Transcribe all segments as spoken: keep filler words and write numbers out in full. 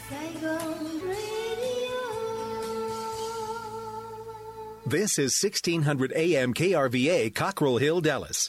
This is sixteen hundred A M K R V A, Cockrell Hill, Dallas.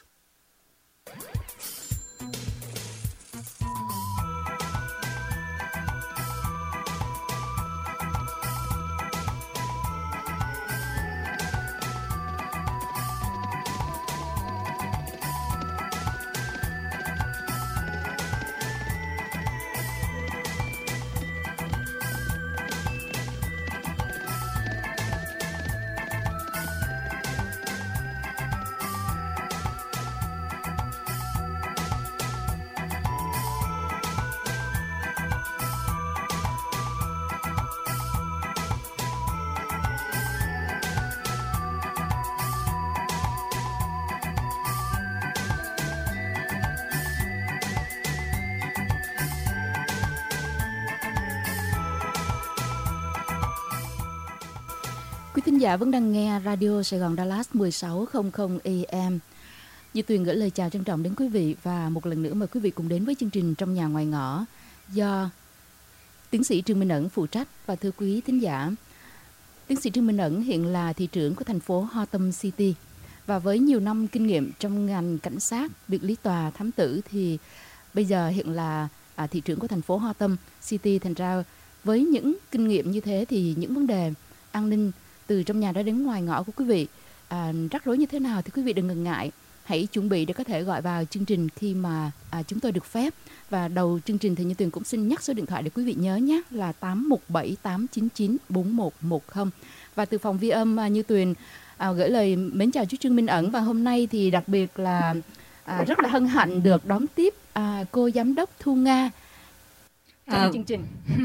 Quý thính giả vẫn đang nghe Radio Sài Gòn Dallas mười sáu trăm A M. Như Tuyền gửi lời chào trân trọng đến quý vị và một lần nữa mời quý vị cùng đến với chương trình Trong Nhà Ngoài Ngõ do tiến sĩ Trương Minh Ẩn phụ trách. Và thưa quý thính giả, tiến sĩ Trương Minh Ẩn hiện là thị trưởng của thành phố Hotham City và với nhiều năm kinh nghiệm trong ngành cảnh sát, biệt lý tòa, thám tử thì bây giờ hiện là à, thị trưởng của thành phố Hotham City. Thành ra với những kinh nghiệm như thế thì những vấn đề an ninh từ trong nhà ra đến ngoài ngõ của quý vị à, rắc rối như thế nào thì quý vị đừng ngần ngại, hãy chuẩn bị để có thể gọi vào chương trình khi mà à, chúng tôi được phép. Và đầu chương trình thì Như Tuyền cũng xin nhắc số điện thoại để quý vị nhớ nhé, là tám một bảy tám chín chín bốn một một không. Và từ phòng vi âm à, Như Tuyền à, gửi lời mến chào chú Trương Minh Ẩn, và hôm nay thì đặc biệt là à, rất là hân hạnh được đón tiếp à, cô giám đốc Thu Nga trong à, chương trình.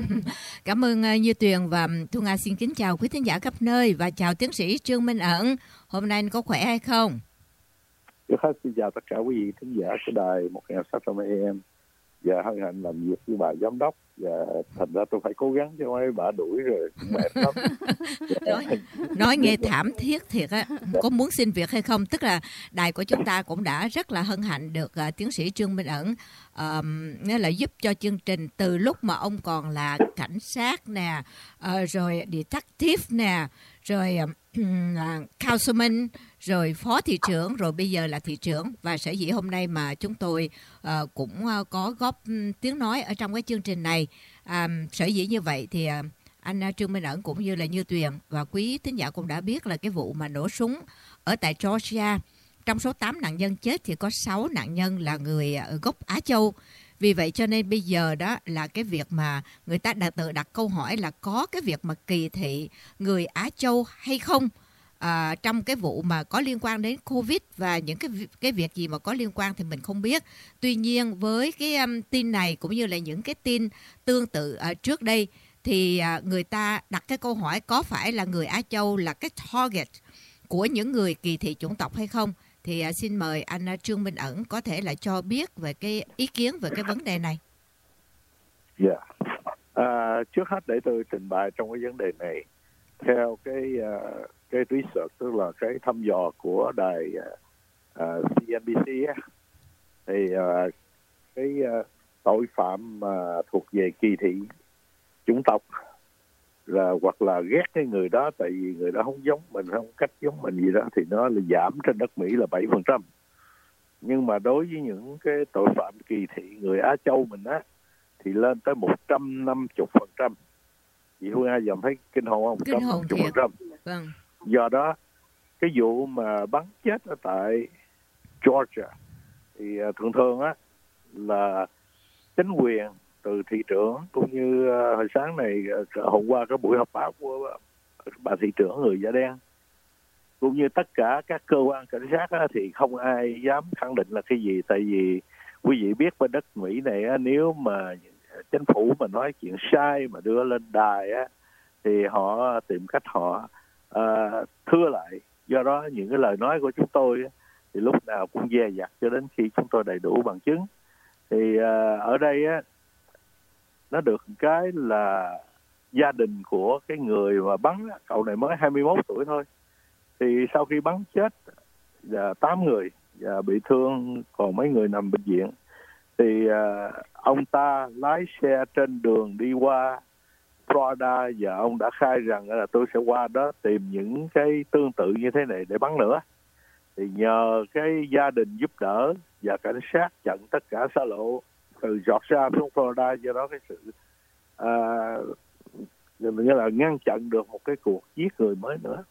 Cảm ơn uh, Như Tuyền và Thu Nga xin kính chào quý thính giả khắp nơi và chào tiến sĩ Trương Minh Ẩn. Hôm nay anh có khỏe hay không? Trước hết xin chào tất cả quý vị thính giả của đài một nghìn sáu trăm A M và hân hạnh làm việc với bà giám đốc, và thành ra tôi phải cố gắng cho mấy bà đuổi rồi cũng mệt lắm. nói, nói nghe thảm thiết thiệt á. Có muốn xin việc hay không? Tức là đài của chúng ta cũng đã rất là hân hạnh được uh, tiến sĩ Trương Minh Ẩn uh, nghĩa là giúp cho chương trình từ lúc mà ông còn là cảnh sát nè, uh, rồi detective nè, rồi uh, councilman, rồi phó thị trưởng, rồi bây giờ là thị trưởng. Và sở dĩ hôm nay mà chúng tôi uh, cũng uh, có góp um, tiếng nói ở trong cái chương trình này. Um, sở dĩ như vậy thì uh, anh uh, Trương Minh Ẩn cũng như là Như Tuyền và quý thính giả cũng đã biết là cái vụ mà nổ súng ở tại Georgia, trong số tám nạn nhân chết thì có sáu nạn nhân là người uh, gốc Á Châu. Vì vậy cho nên bây giờ đó là cái việc mà người ta đã tự đặt câu hỏi là có cái việc mà kỳ thị người Á Châu hay không à, trong cái vụ mà có liên quan đến Covid, và những cái cái việc gì mà có liên quan thì mình không biết. Tuy nhiên với cái um, tin này cũng như là những cái tin tương tự uh, trước đây thì uh, người ta đặt cái câu hỏi có phải là người Á Châu là cái target của những người kỳ thị chủng tộc hay không. Thì uh, xin mời anh uh, Trương Minh Ẩn có thể là cho biết về cái ý kiến về cái vấn đề này. Dạ. Yeah. À, trước hết để tôi trình bày trong cái vấn đề này theo cái uh, cái research, tức là cái thăm dò của đài uh, C N B C á, thì uh, cái uh, tội phạm uh, thuộc về kỳ thị chủng tộc là hoặc là ghét cái người đó tại vì người đó không giống mình, không cách giống mình gì đó, thì nó là giảm trên đất Mỹ là bảy phần trăm. Nhưng mà đối với những cái tội phạm kỳ thị người Á Châu mình á thì lên tới một trăm năm mươi phần trăm. Chị Hương Nga dòm thấy kinh hồn không? Kinh hồn thiệt. phần trăm. Vâng. Do đó cái vụ mà bắn chết ở tại Georgia thì thường thường á là chính quyền từ thị trưởng cũng như uh, hồi sáng này uh, hôm qua cái buổi họp báo của uh, bà thị trưởng người da đen cũng như tất cả các cơ quan cảnh sát á, thì không ai dám khẳng định là cái gì, tại vì quý vị biết bên đất Mỹ này á, nếu mà chính phủ mà nói chuyện sai mà đưa lên đài á thì họ tìm cách họ uh, thưa lại. Do đó những cái lời nói của chúng tôi á, thì lúc nào cũng dè dặt cho đến khi chúng tôi đầy đủ bằng chứng. Thì uh, ở đây á nó được cái là gia đình của cái người mà bắn, cậu này mới hai mươi mốt tuổi thôi, thì sau khi bắn chết là tám người và bị thương còn mấy người nằm bệnh viện, thì uh, ông ta lái xe trên đường đi qua Florida và ông đã khai rằng là tôi sẽ qua đó tìm những cái tương tự như thế này để bắn nữa. Thì nhờ cái gia đình giúp đỡ và cảnh sát chặn tất cả xa lộ từ Georgia xuống Florida, do đó cái sự à, nghĩa là ngăn chặn được một cái cuộc giết người mới nữa.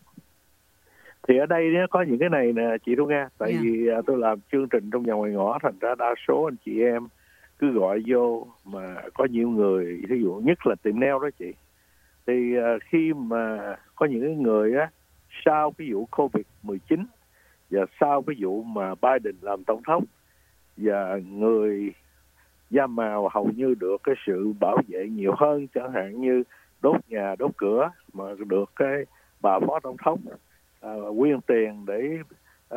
Thì ở đây nó có những cái này nè chị Thu Nga, tại yeah. vì à, tôi làm chương trình trong nhà ngoài ngõ, thành ra đa số anh chị em cứ gọi vô mà có nhiều người, ví dụ nhất là tiệm nail đó chị, thì à, khi mà có những cái người á sau cái vụ covid mười chín và sau cái vụ mà Biden làm tổng thống, và người da màu hầu như được cái sự bảo vệ nhiều hơn, chẳng hạn như đốt nhà đốt cửa, mà được cái bà phó tổng thống à, quyên tiền để à,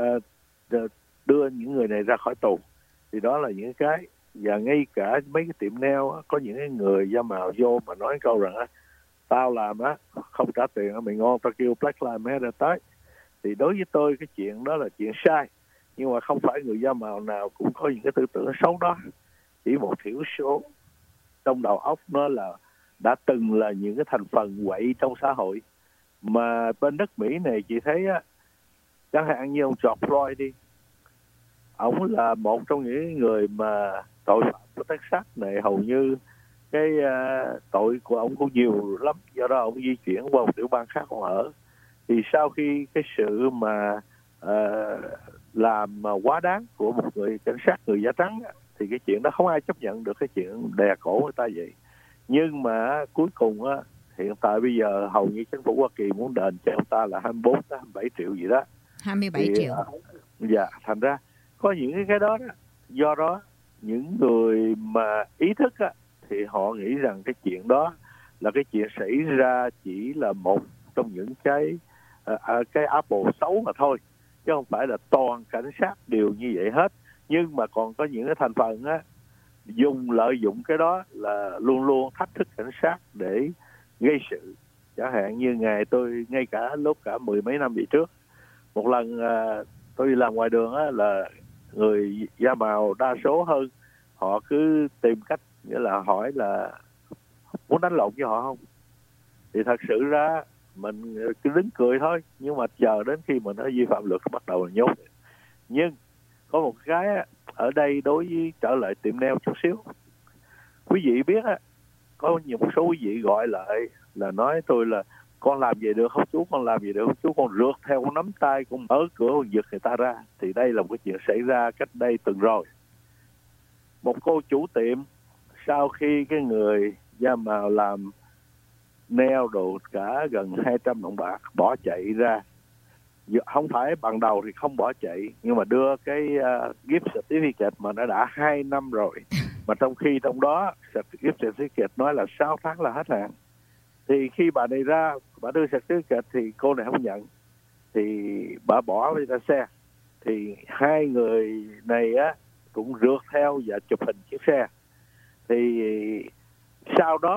đưa những người này ra khỏi tù. Thì đó là những cái, và ngay cả mấy cái tiệm nail có những cái người da màu vô mà nói câu rằng á, tao làm á không trả tiền mày ngon, tao kêu Black Lives Matter tới. Thì đối với tôi cái chuyện đó là chuyện sai, nhưng mà không phải người da màu nào cũng có những cái tư tưởng xấu đó. Chỉ một thiểu số trong đầu óc nó là đã từng là những cái thành phần quậy trong xã hội. Mà bên đất Mỹ này chị thấy á, chẳng hạn như ông George Floyd đi, ông là một trong những người mà tội phạm của Texas này, hầu như cái uh, tội của ông cũng nhiều lắm, do đó ông di chuyển qua một tiểu bang khác ông ở. Thì sau khi cái sự mà uh, làm mà quá đáng của một người cảnh sát người da trắng, thì cái chuyện đó không ai chấp nhận được, cái chuyện đè cổ người ta vậy. Nhưng mà cuối cùng á, hiện tại bây giờ hầu như chính phủ Hoa Kỳ muốn đền cho ông ta là hai mươi bốn tới hai mươi bảy triệu gì đó. hai mươi bảy triệu. Dạ, thành ra có những cái cái đó, đó do đó những người mà ý thức á, thì họ nghĩ rằng cái chuyện đó là cái chuyện xảy ra chỉ là một trong những cái uh, cái apple xấu mà thôi, chứ không phải là toàn cảnh sát đều như vậy hết. Nhưng mà còn có những cái thành phần á, dùng lợi dụng cái đó là luôn luôn thách thức cảnh sát để gây sự. Chẳng hạn như ngày tôi, ngay cả lúc cả mười mấy năm về trước, một lần uh, tôi đi làm ngoài đường á, là người da màu đa số hơn, họ cứ tìm cách, nghĩa là hỏi là muốn đánh lộn với họ không. Thì thật sự ra mình cứ đứng cười thôi, nhưng mà chờ đến khi mình đã vi phạm luật bắt đầu là nhốt. Nhưng có một cái ở đây, đối với trở lại tiệm nail chút xíu, quý vị biết á, có nhiều một số quý vị gọi lại là nói tôi là con làm gì được không chú, con làm gì được không chú, con rượt theo con nắm tay, con mở cửa con giật người ta ra. Thì đây là một cái chuyện xảy ra cách đây tuần rồi. Một cô chủ tiệm, sau khi cái người da màu làm nail đồ cả gần hai trăm đồng bạc bỏ chạy ra, không phải bằng đầu thì không bỏ chạy, nhưng mà đưa cái uh, gift certificate mà nó đã hai năm rồi, mà trong khi trong đó gift certificate nói là sáu tháng là hết hạn. Thì khi bà này ra, bà đưa certificate thì cô này không nhận, thì bà bỏ về ra xe. Thì hai người này á cũng rượt theo và chụp hình chiếc xe. Thì sau đó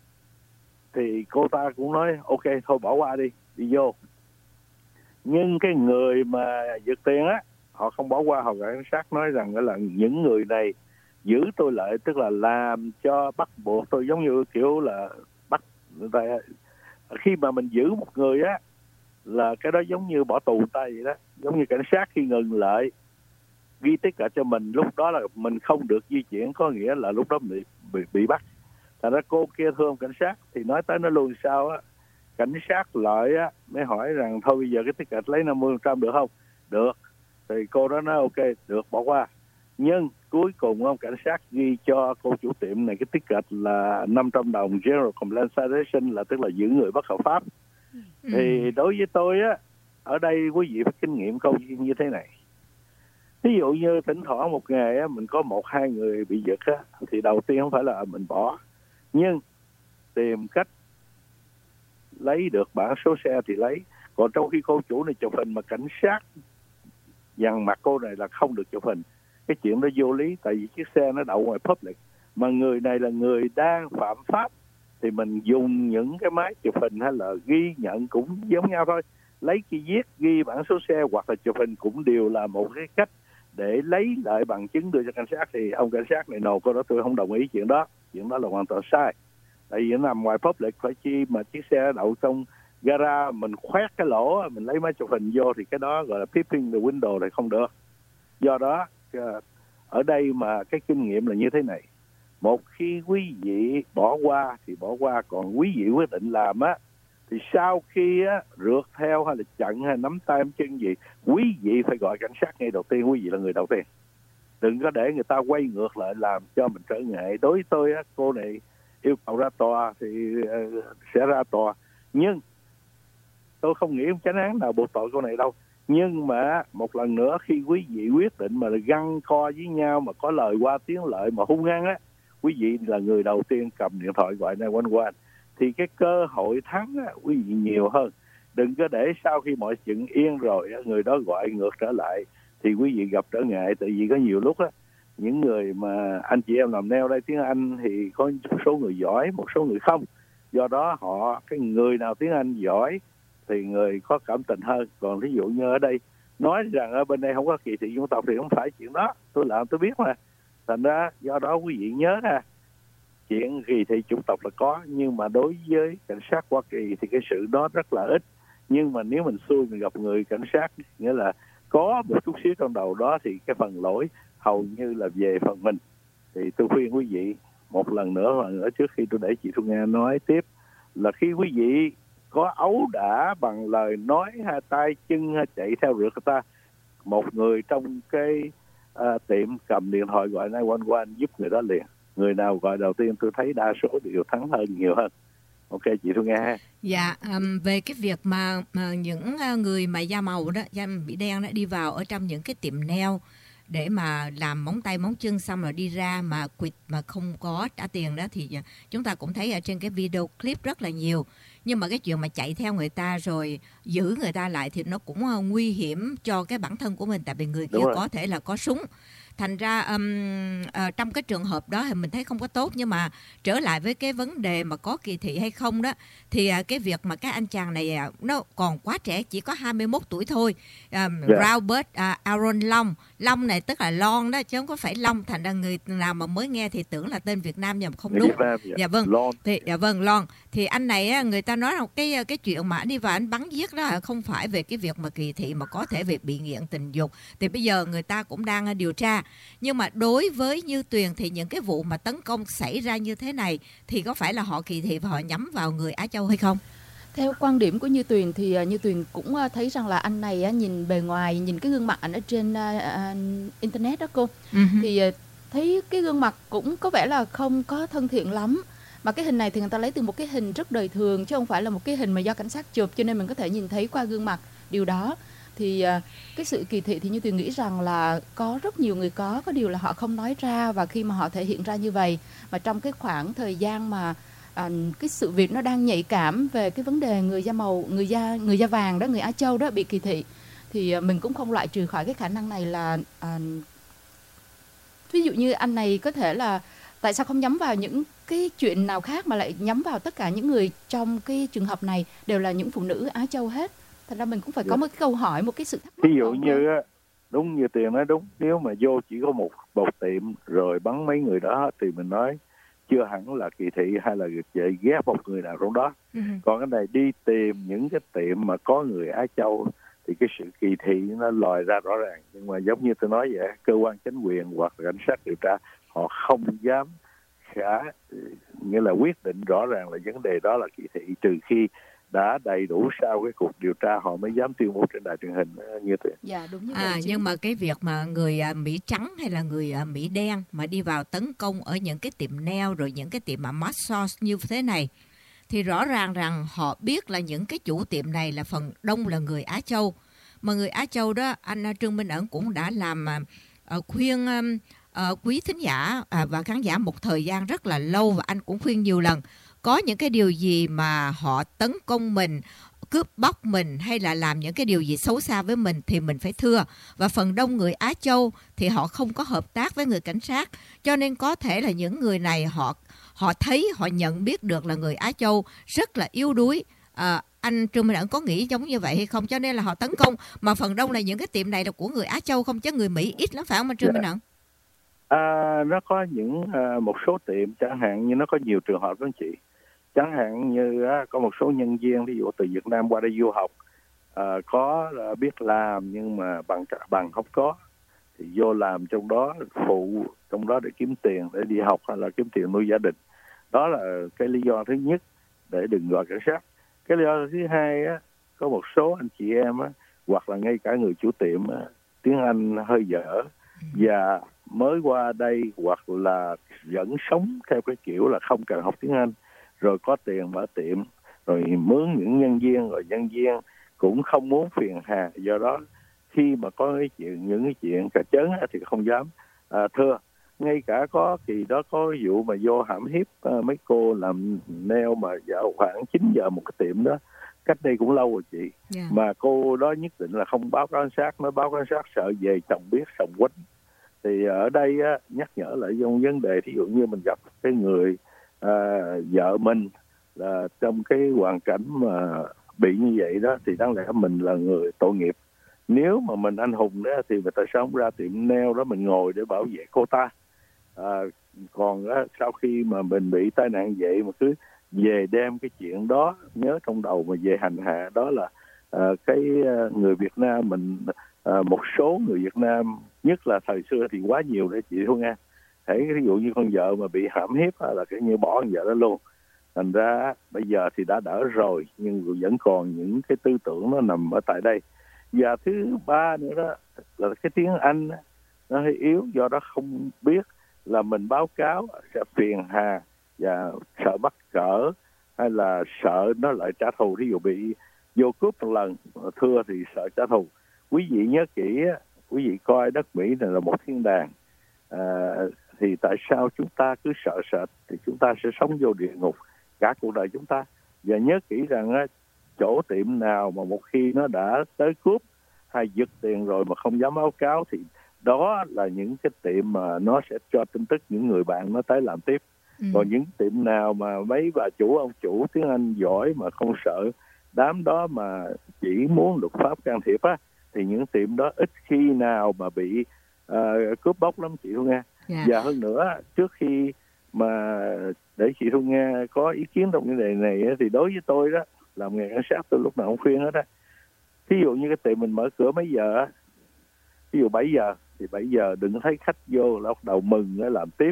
thì cô ta cũng nói ok thôi bỏ qua đi, đi vô. Nhưng cái người mà giật tiền á, họ không bỏ qua, họ gọi cảnh sát nói rằng là những người này giữ tôi lại, tức là làm cho bắt buộc tôi, giống như kiểu là bắt người ta. Khi mà mình giữ một người á, là cái đó giống như bỏ tù tay vậy đó. Giống như cảnh sát khi ngừng lại ghi tất cả cho mình, lúc đó là mình không được di chuyển, có nghĩa là lúc đó bị bị, bị bắt. Thành ra cô kia thưa ông cảnh sát thì nói tới nó luôn sao á, cảnh sát lại á mới hỏi rằng thôi bây giờ cái ticket lấy năm mươi phần trăm được không? Được. Thì cô đó nói ok, được, bỏ qua. Nhưng cuối cùng ông cảnh sát ghi cho cô chủ tiệm này cái ticket là năm trăm đồng general compensation, là tức là giữ người bất hợp pháp. Ừ. Thì đối với tôi á, ở đây quý vị phải kinh nghiệm câu như thế này. Ví dụ như thỉnh thoảng một ngày á, mình có một hai người bị giật á, thì đầu tiên không phải là mình bỏ, nhưng tìm cách lấy được bản số xe thì lấy. Còn trong khi cô chủ này chụp hình mà cảnh sát dằn mặt cô này là không được chụp hình, cái chuyện đó vô lý, tại vì chiếc xe nó đậu ngoài public, mà người này là người đang phạm pháp, thì mình dùng những cái máy chụp hình hay là ghi nhận cũng giống nhau thôi. Lấy cái viết ghi bản số xe hoặc là chụp hình cũng đều là một cái cách để lấy lại bằng chứng đưa cho cảnh sát. Thì ông cảnh sát này nổ cô đó, tôi không đồng ý chuyện đó, chuyện đó là hoàn toàn sai. tại vì nó nằm ngoài public, phải chi mà chiếc xe đậu trong gara mình khoét cái lỗ, mình lấy máy chụp hình vô thì cái đó gọi là peeping the window thì không được. Do đó ở đây mà cái kinh nghiệm là như thế này, một khi quý vị bỏ qua thì bỏ qua, còn quý vị quyết định làm á thì sau khi á rượt theo hay là chặn hay nắm tay nắm chân gì, quý vị phải gọi cảnh sát ngay đầu tiên, quý vị là người đầu tiên. Đừng có để người ta quay ngược lại làm cho mình trở ngại. Đối với tôi á, cô này yêu cầu ra tòa thì uh, sẽ ra tòa, nhưng tôi không nghĩ chánh án nào buộc tội cô này đâu. Nhưng mà một lần nữa, khi quý vị quyết định mà găng co với nhau mà có lời qua tiếng lại mà hung hăng á, quý vị là người đầu tiên cầm điện thoại gọi nine one one thì cái cơ hội thắng á, quý vị nhiều hơn. Đừng có để sau khi mọi chuyện yên rồi người đó gọi ngược trở lại thì quý vị gặp trở ngại. Tại vì có nhiều lúc á, những người mà anh chị em làm nail đây tiếng Anh thì có một số người giỏi, một số người không. Do đó họ cái người nào tiếng Anh giỏi thì người có cảm tình hơn. Còn ví dụ như ở đây nói rằng ở bên đây không có kỳ thị dân tộc thì không phải chuyện đó. Tôi làm tôi biết mà. Thành ra do đó quý vị nhớ ha, chuyện kỳ thị chủng tộc là có, nhưng mà đối với cảnh sát Hoa Kỳ thì cái sự đó rất là ít. Nhưng mà nếu mình xui mình gặp người cảnh sát, nghĩa là có một chút xíu trong đầu đó, thì cái phần lỗi hầu như là về phần mình. Thì tôi khuyên quý vị một lần nữa, lần nữa trước khi tôi để chị Thu Nga nói tiếp, là khi quý vị có ấu đả bằng lời nói hay tay chân hay chạy theo rượt người ta, một người trong cái uh, tiệm cầm điện thoại gọi nine one one giúp người đó liền. Người nào gọi đầu tiên tôi thấy đa số đều thắng hơn, nhiều hơn. Ok chị Thu Nga ha. Dạ, um, về cái việc mà, mà những người mà da màu đó, da bị đen đó đi vào ở trong những cái tiệm nail để mà làm móng tay móng chân xong rồi đi ra mà quỵt mà không có trả tiền đó, thì chúng ta cũng thấy ở trên cái video clip rất là nhiều. Nhưng mà cái chuyện mà chạy theo người ta rồi giữ người ta lại thì nó cũng nguy hiểm cho cái bản thân của mình, tại vì người kia có thể là có súng. Thành ra um, uh, trong cái trường hợp đó thì mình thấy không có tốt. Nhưng mà trở lại với cái vấn đề mà có kỳ thị hay không đó, thì uh, cái việc mà cái anh chàng này uh, nó còn quá trẻ, chỉ có hai mươi mốt tuổi thôi. um, yeah. Robert uh, Aaron Long. Long này tức là Lon đó chứ không có phải Long. Thành ra người nào mà mới nghe thì tưởng là tên Việt Nam nhưng mà không đúng. Yeah. Dạ vâng. Thì, dạ vâng, Lon. Thì anh này người ta nói là cái cái chuyện mà anh đi vào anh bắn giết đó không phải về cái việc mà kỳ thị, mà có thể về bị nghiện tình dục. Thì bây giờ người ta cũng đang điều tra. Nhưng mà đối với Như Tuyền thì những cái vụ mà tấn công xảy ra như thế này thì có phải là họ kỳ thị và họ nhắm vào người Á Châu hay không? Theo quan điểm của Như Tuyền thì Như Tuyền cũng thấy rằng là anh này nhìn bề ngoài, nhìn cái gương mặt ảnh ở trên uh, internet đó cô, uh-huh. thì thấy cái gương mặt cũng có vẻ là không có thân thiện lắm. Mà cái hình này thì người ta lấy từ một cái hình rất đời thường chứ không phải là một cái hình mà do cảnh sát chụp, cho nên mình có thể nhìn thấy qua gương mặt điều đó. Thì cái sự kỳ thị thì Như Tuyền nghĩ rằng là có rất nhiều người có, có điều là họ không nói ra, và khi mà họ thể hiện ra như vậy mà trong cái khoảng thời gian mà à, cái sự việc nó đang nhạy cảm về cái vấn đề người da màu, người da người da vàng đó, người Á Châu đó bị kỳ thị, thì mình cũng không loại trừ khỏi cái khả năng này là à, ví dụ như anh này có thể là tại sao không nhắm vào những cái chuyện nào khác mà lại nhắm vào tất cả những người trong cái trường hợp này đều là những phụ nữ Á Châu hết. Thật ra mình cũng phải có một cái câu hỏi, một cái sự thắc mắc. Ví dụ như á, đúng như Tiền nói đúng, nếu mà vô chỉ có một một tiệm rồi bắn mấy người đó thì mình nói chưa hẳn là kỳ thị hay là chạy ghét một người nào trong đó. Uh-huh. Còn cái này đi tìm những cái tiệm mà có người Á Châu thì cái sự kỳ thị nó lòi ra rõ ràng. Nhưng mà giống như tôi nói vậy, cơ quan chính quyền hoặc là cảnh sát điều tra họ không dám khả nghĩa là quyết định rõ ràng là vấn đề đó là kỳ thị, trừ khi đã đầy đủ sau cái cuộc điều tra họ mới dám tuyên bố trên đài truyền hình như thế. Dạ, đúng như à, vậy. Nhưng mà cái việc mà người Mỹ trắng hay là người Mỹ đen mà đi vào tấn công ở những cái tiệm nail rồi những cái tiệm mà massage như thế này, thì rõ ràng rằng họ biết là những cái chủ tiệm này là phần đông là người Á Châu. Mà người Á Châu đó, anh Trương Minh Ẩn cũng đã làm uh, khuyên uh, quý thính giả uh, và khán giả một thời gian rất là lâu, và anh cũng khuyên nhiều lần. Có những cái điều gì mà họ tấn công mình, cướp bóc mình hay là làm những cái điều gì xấu xa với mình thì mình phải thưa. Và phần đông người Á Châu thì họ không có hợp tác với người cảnh sát. Cho nên có thể là những người này họ họ thấy, họ nhận biết được là người Á Châu rất là yếu đuối. À, anh Trương Minh Ẩn có nghĩ giống như vậy hay không? Cho nên là họ tấn công. Mà phần đông là những cái tiệm này là của người Á Châu không, chứ người Mỹ ít lắm, phải không anh Trương Minh Ẩn? À, nó có những à, một số tiệm chẳng hạn như nó có nhiều trường hợp đó chị. Chẳng hạn như á, có một số nhân viên ví dụ từ Việt Nam qua đây du học, à, có là biết làm nhưng mà bằng bằng không có, thì vô làm trong đó phụ trong đó để kiếm tiền để đi học hay là kiếm tiền nuôi gia đình. Đó là cái lý do thứ nhất để đừng gọi cảnh sát. Cái lý do thứ hai á, có một số anh chị em á, hoặc là ngay cả người chủ tiệm á, tiếng Anh hơi dở và mới qua đây hoặc là vẫn sống theo cái kiểu là không cần học tiếng Anh, rồi có tiền mở tiệm, rồi mướn những nhân viên, rồi nhân viên cũng không muốn phiền hà, do đó khi mà có cái chuyện những cái chuyện cà chớn thì không dám à, thưa. Ngay cả có kỳ đó có vụ mà vô hãm hiếp à, mấy cô làm nail mà vào khoảng chín giờ một cái tiệm đó, cách đây cũng lâu rồi chị. Yeah. Mà cô đó nhất định là không báo cáo cảnh sát, nó báo cáo cảnh sát sợ về chồng biết chồng quýnh. Thì ở đây á, nhắc nhở lại trong vấn đề thí dụ như mình gặp cái người à, vợ mình là trong cái hoàn cảnh mà bị như vậy đó, thì đáng lẽ mình là người tội nghiệp. Nếu mà mình anh hùng đó thì tại sao không ra tiệm nail đó mình ngồi để bảo vệ cô ta? À, còn á, sau khi mà mình bị tai nạn vậy mà cứ về đem cái chuyện đó nhớ trong đầu mà về hành hạ, đó là à, cái người Việt Nam mình, à, một số người Việt Nam nhất là thời xưa thì quá nhiều đấy chị Thu Nga. Thấy ví dụ như con vợ mà bị hãm hiếp là cái như bỏ con vợ đó luôn. Thành ra bây giờ thì đã đỡ rồi, nhưng vẫn còn những cái tư tưởng nó nằm ở tại đây. Và thứ ba nữa đó là cái tiếng Anh nó hơi yếu, do đó không biết là mình báo cáo sẽ phiền hà và sợ bắt cỡ hay là sợ nó lại trả thù. Ví dụ bị vô cướp một lần thưa thì sợ trả thù. Quý vị nhớ kỹ, quý vị coi đất Mỹ này là một thiên đàng, à, thì tại sao chúng ta cứ sợ sệt thì chúng ta sẽ sống vô địa ngục cả cuộc đời chúng ta. Và nhớ kỹ rằng á, chỗ tiệm nào mà một khi nó đã tới cướp hay giật tiền rồi mà không dám báo cáo thì đó là những cái tiệm mà nó sẽ cho tin tức những người bạn nó tới làm tiếp. Ừ. Còn những tiệm nào mà mấy bà chủ ông chủ tiếng Anh giỏi mà không sợ đám đó mà chỉ muốn luật pháp can thiệp á, thì những tiệm đó ít khi nào mà bị uh, cướp bóc lắm chị Thu Nga. Yeah. Và hơn nữa, trước khi mà để chị Thu Nga có ý kiến trong vấn đề này thì đối với tôi đó, làm nghề cảnh sát tôi lúc nào cũng khuyên hết á. Ví dụ như cái tiệm mình mở cửa mấy giờ á, ví dụ bảy giờ thì bảy giờ đừng thấy khách vô là bắt đầu mừng để làm tiếp.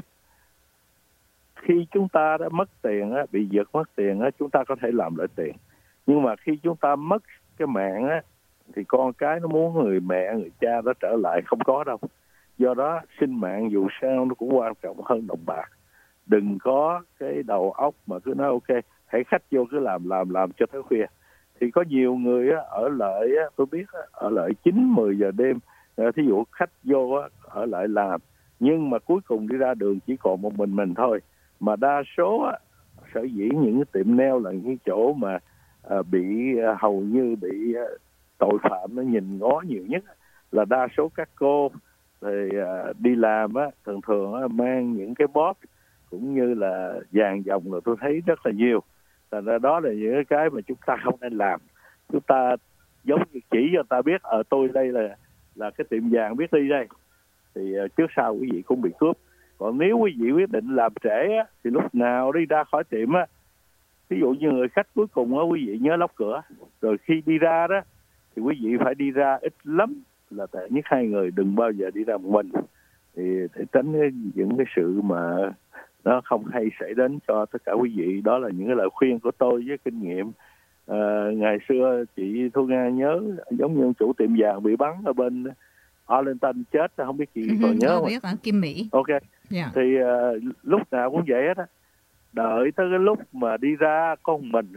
Khi chúng ta đã mất tiền á, bị giật mất tiền á, chúng ta có thể làm lại tiền. Nhưng mà khi chúng ta mất cái mạng á, thì con cái nó muốn người mẹ, người cha nó trở lại không có đâu. Do đó sinh mạng dù sao nó cũng quan trọng hơn đồng bạc. Đừng có cái đầu óc mà cứ nói ok, hãy khách vô cứ làm làm làm cho tới khuya. Thì có nhiều người á, ở lại á, tôi biết á, ở lại chín mười giờ đêm. Thí dụ khách vô á, ở lại làm, nhưng mà cuối cùng đi ra đường chỉ còn một mình mình thôi. Mà đa số á, sở dĩ những cái tiệm nail là những chỗ mà à, bị à, hầu như bị à, tội phạm nó nhìn ngó nhiều nhất, là đa số các cô thì à, đi làm á, thường thường á, mang những cái bóp cũng như là vàng dòng là tôi thấy rất là nhiều. Thành ra đó là những cái mà chúng ta không nên làm. Chúng ta giống như chỉ cho ta biết ở tôi đây là là cái tiệm vàng biết đi đây, thì uh, trước sau quý vị cũng bị cướp. Còn nếu quý vị quyết định làm trễ á, thì lúc nào đi ra khỏi tiệm á, ví dụ như người khách cuối cùng á, quý vị nhớ lóc cửa. Rồi khi đi ra đó thì quý vị phải đi ra ít lắm là tệ nhất hai người, đừng bao giờ đi ra một mình, thì để tránh những cái sự mà nó không hay xảy đến cho tất cả quý vị. Đó là những cái lời khuyên của tôi với kinh nghiệm. À, ngày xưa chị Thu Nga nhớ giống như chủ tiệm vàng bị bắn ở bên Arlington chết, không biết chị còn nhớ không? Biết ở Kim Mỹ. Ok. Yeah. Thì uh, lúc nào cũng vậy hết á. Đợi tới cái lúc mà đi ra có một mình,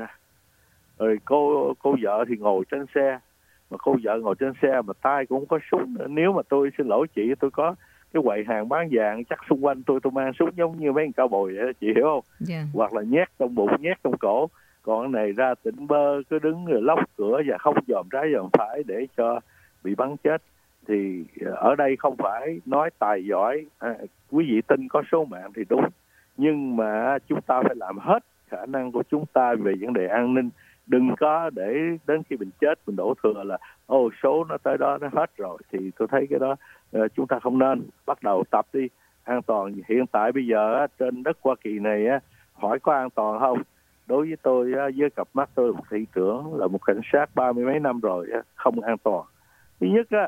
rồi cô cô vợ thì ngồi trên xe, mà cô vợ ngồi trên xe mà tay cũng không có súng. Nếu mà tôi xin lỗi chị, tôi có cái quầy hàng bán vàng chắc xung quanh tôi tôi mang súng giống như mấy con cao bồi vậy, chị hiểu không? Yeah. Hoặc là nhét trong bụng, nhét trong cổ. Còn cái này ra tỉnh bơ cứ đứng rồi lóc cửa và không dòm trái dòm phải để cho bị bắn chết. Thì ở đây không phải nói tài giỏi, à, quý vị tin có số mạng thì đúng, nhưng mà chúng ta phải làm hết khả năng của chúng ta về vấn đề an ninh. Đừng có để đến khi mình chết mình đổ thừa là ô oh, số nó tới đó nó hết rồi. Thì tôi thấy cái đó uh, chúng ta không nên. Bắt đầu tập đi an toàn. Hiện tại bây giờ trên đất Hoa Kỳ này hỏi có an toàn không? đối với tôi với cặp mắt tôi một thị trưởng là một cảnh sát ba mươi mấy năm rồi không an toàn. Thứ nhất á,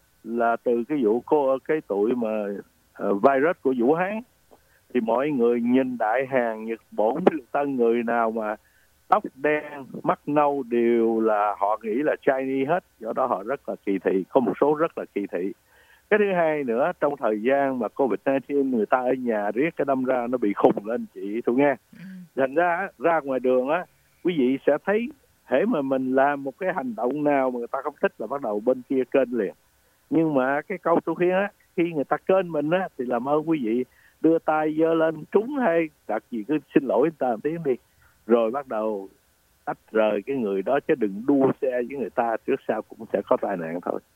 là từ cái vụ cô cái tuổi mà uh, virus của Vũ Hán thì mọi người nhìn Đại Hàn, Nhật Bản, Tân, người nào mà tóc đen mắt nâu đều là họ nghĩ là Chinese hết, do đó họ rất là kỳ thị, có một số rất là kỳ thị. Cái thứ hai nữa, trong thời gian mà covid mười chín người ta ở nhà riết cái đâm ra nó bị khùng lên chị Thu nghe. Thành ra ra ngoài đường á, quý vị sẽ thấy hễ mà mình làm một cái hành động nào mà người ta không thích là bắt đầu bên kia kênh liền. Nhưng mà cái câu tôi khuyên á, khi người ta kênh mình á thì làm ơn quý vị đưa tay giơ lên trúng hay đặt gì cứ xin lỗi người ta một tiếng đi, rồi bắt đầu tách rời cái người đó, chứ đừng đua xe với người ta, trước sau cũng sẽ có tai nạn thôi.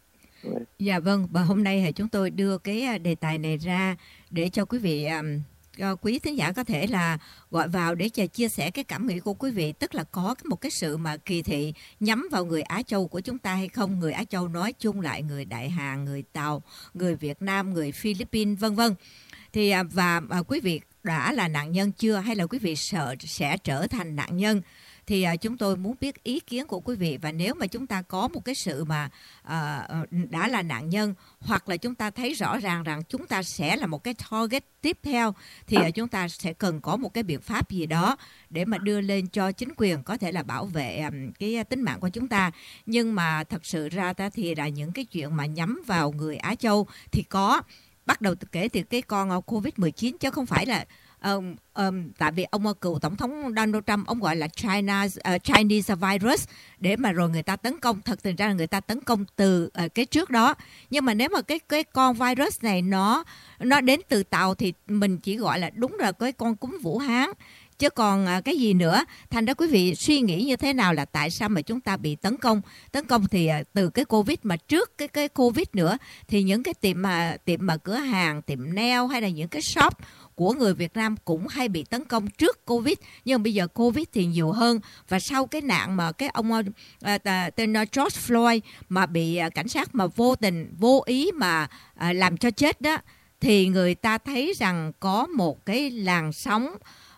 Dạ vâng, và hôm nay thì chúng tôi đưa cái đề tài này ra để cho quý vị um, quý thính giả có thể là gọi vào để chia sẻ cái cảm nghĩ của quý vị, tức là có một cái sự mà kỳ thị nhắm vào người Á Châu của chúng ta hay không, người Á Châu nói chung lại người Đại Hàn, người Tàu, người Việt Nam, người Philippines vân vân. Thì và, và quý vị đã là nạn nhân chưa, hay là quý vị sợ sẽ trở thành nạn nhân? Thì uh, chúng tôi muốn biết ý kiến của quý vị. Và nếu mà chúng ta có một cái sự mà uh, đã là nạn nhân, hoặc là chúng ta thấy rõ ràng rằng chúng ta sẽ là một cái target tiếp theo, thì uh, chúng ta sẽ cần có một cái biện pháp gì đó để mà đưa lên cho chính quyền có thể là bảo vệ um, cái tính mạng của chúng ta. Nhưng mà thật sự ra ta thì là những cái chuyện mà nhắm vào người Á Châu thì có, bắt đầu kể từ cái con uh, covid mười chín, chứ không phải là Um, um, tại vì ông cựu tổng thống Donald Trump ông gọi là China, uh, Chinese virus để mà rồi người ta tấn công. Thật tình ra là người ta tấn công từ uh, cái trước đó. Nhưng mà nếu mà cái cái con virus này nó nó đến từ Tàu thì mình chỉ gọi là đúng là cái con cúm Vũ Hán, chứ còn uh, cái gì nữa. Thành ra quý vị suy nghĩ như thế nào là tại sao mà chúng ta bị tấn công? Tấn công thì uh, từ cái Covid, mà trước cái cái Covid nữa thì những cái tiệm mà tiệm mà cửa hàng, tiệm nail hay là những cái shop của người Việt Nam cũng hay bị tấn công trước Covid, nhưng bây giờ Covid thì nhiều hơn. Và sau cái nạn mà cái ông uh, tên George Floyd mà bị uh, cảnh sát mà vô tình, vô ý mà uh, làm cho chết đó, thì người ta thấy rằng có một cái làn sóng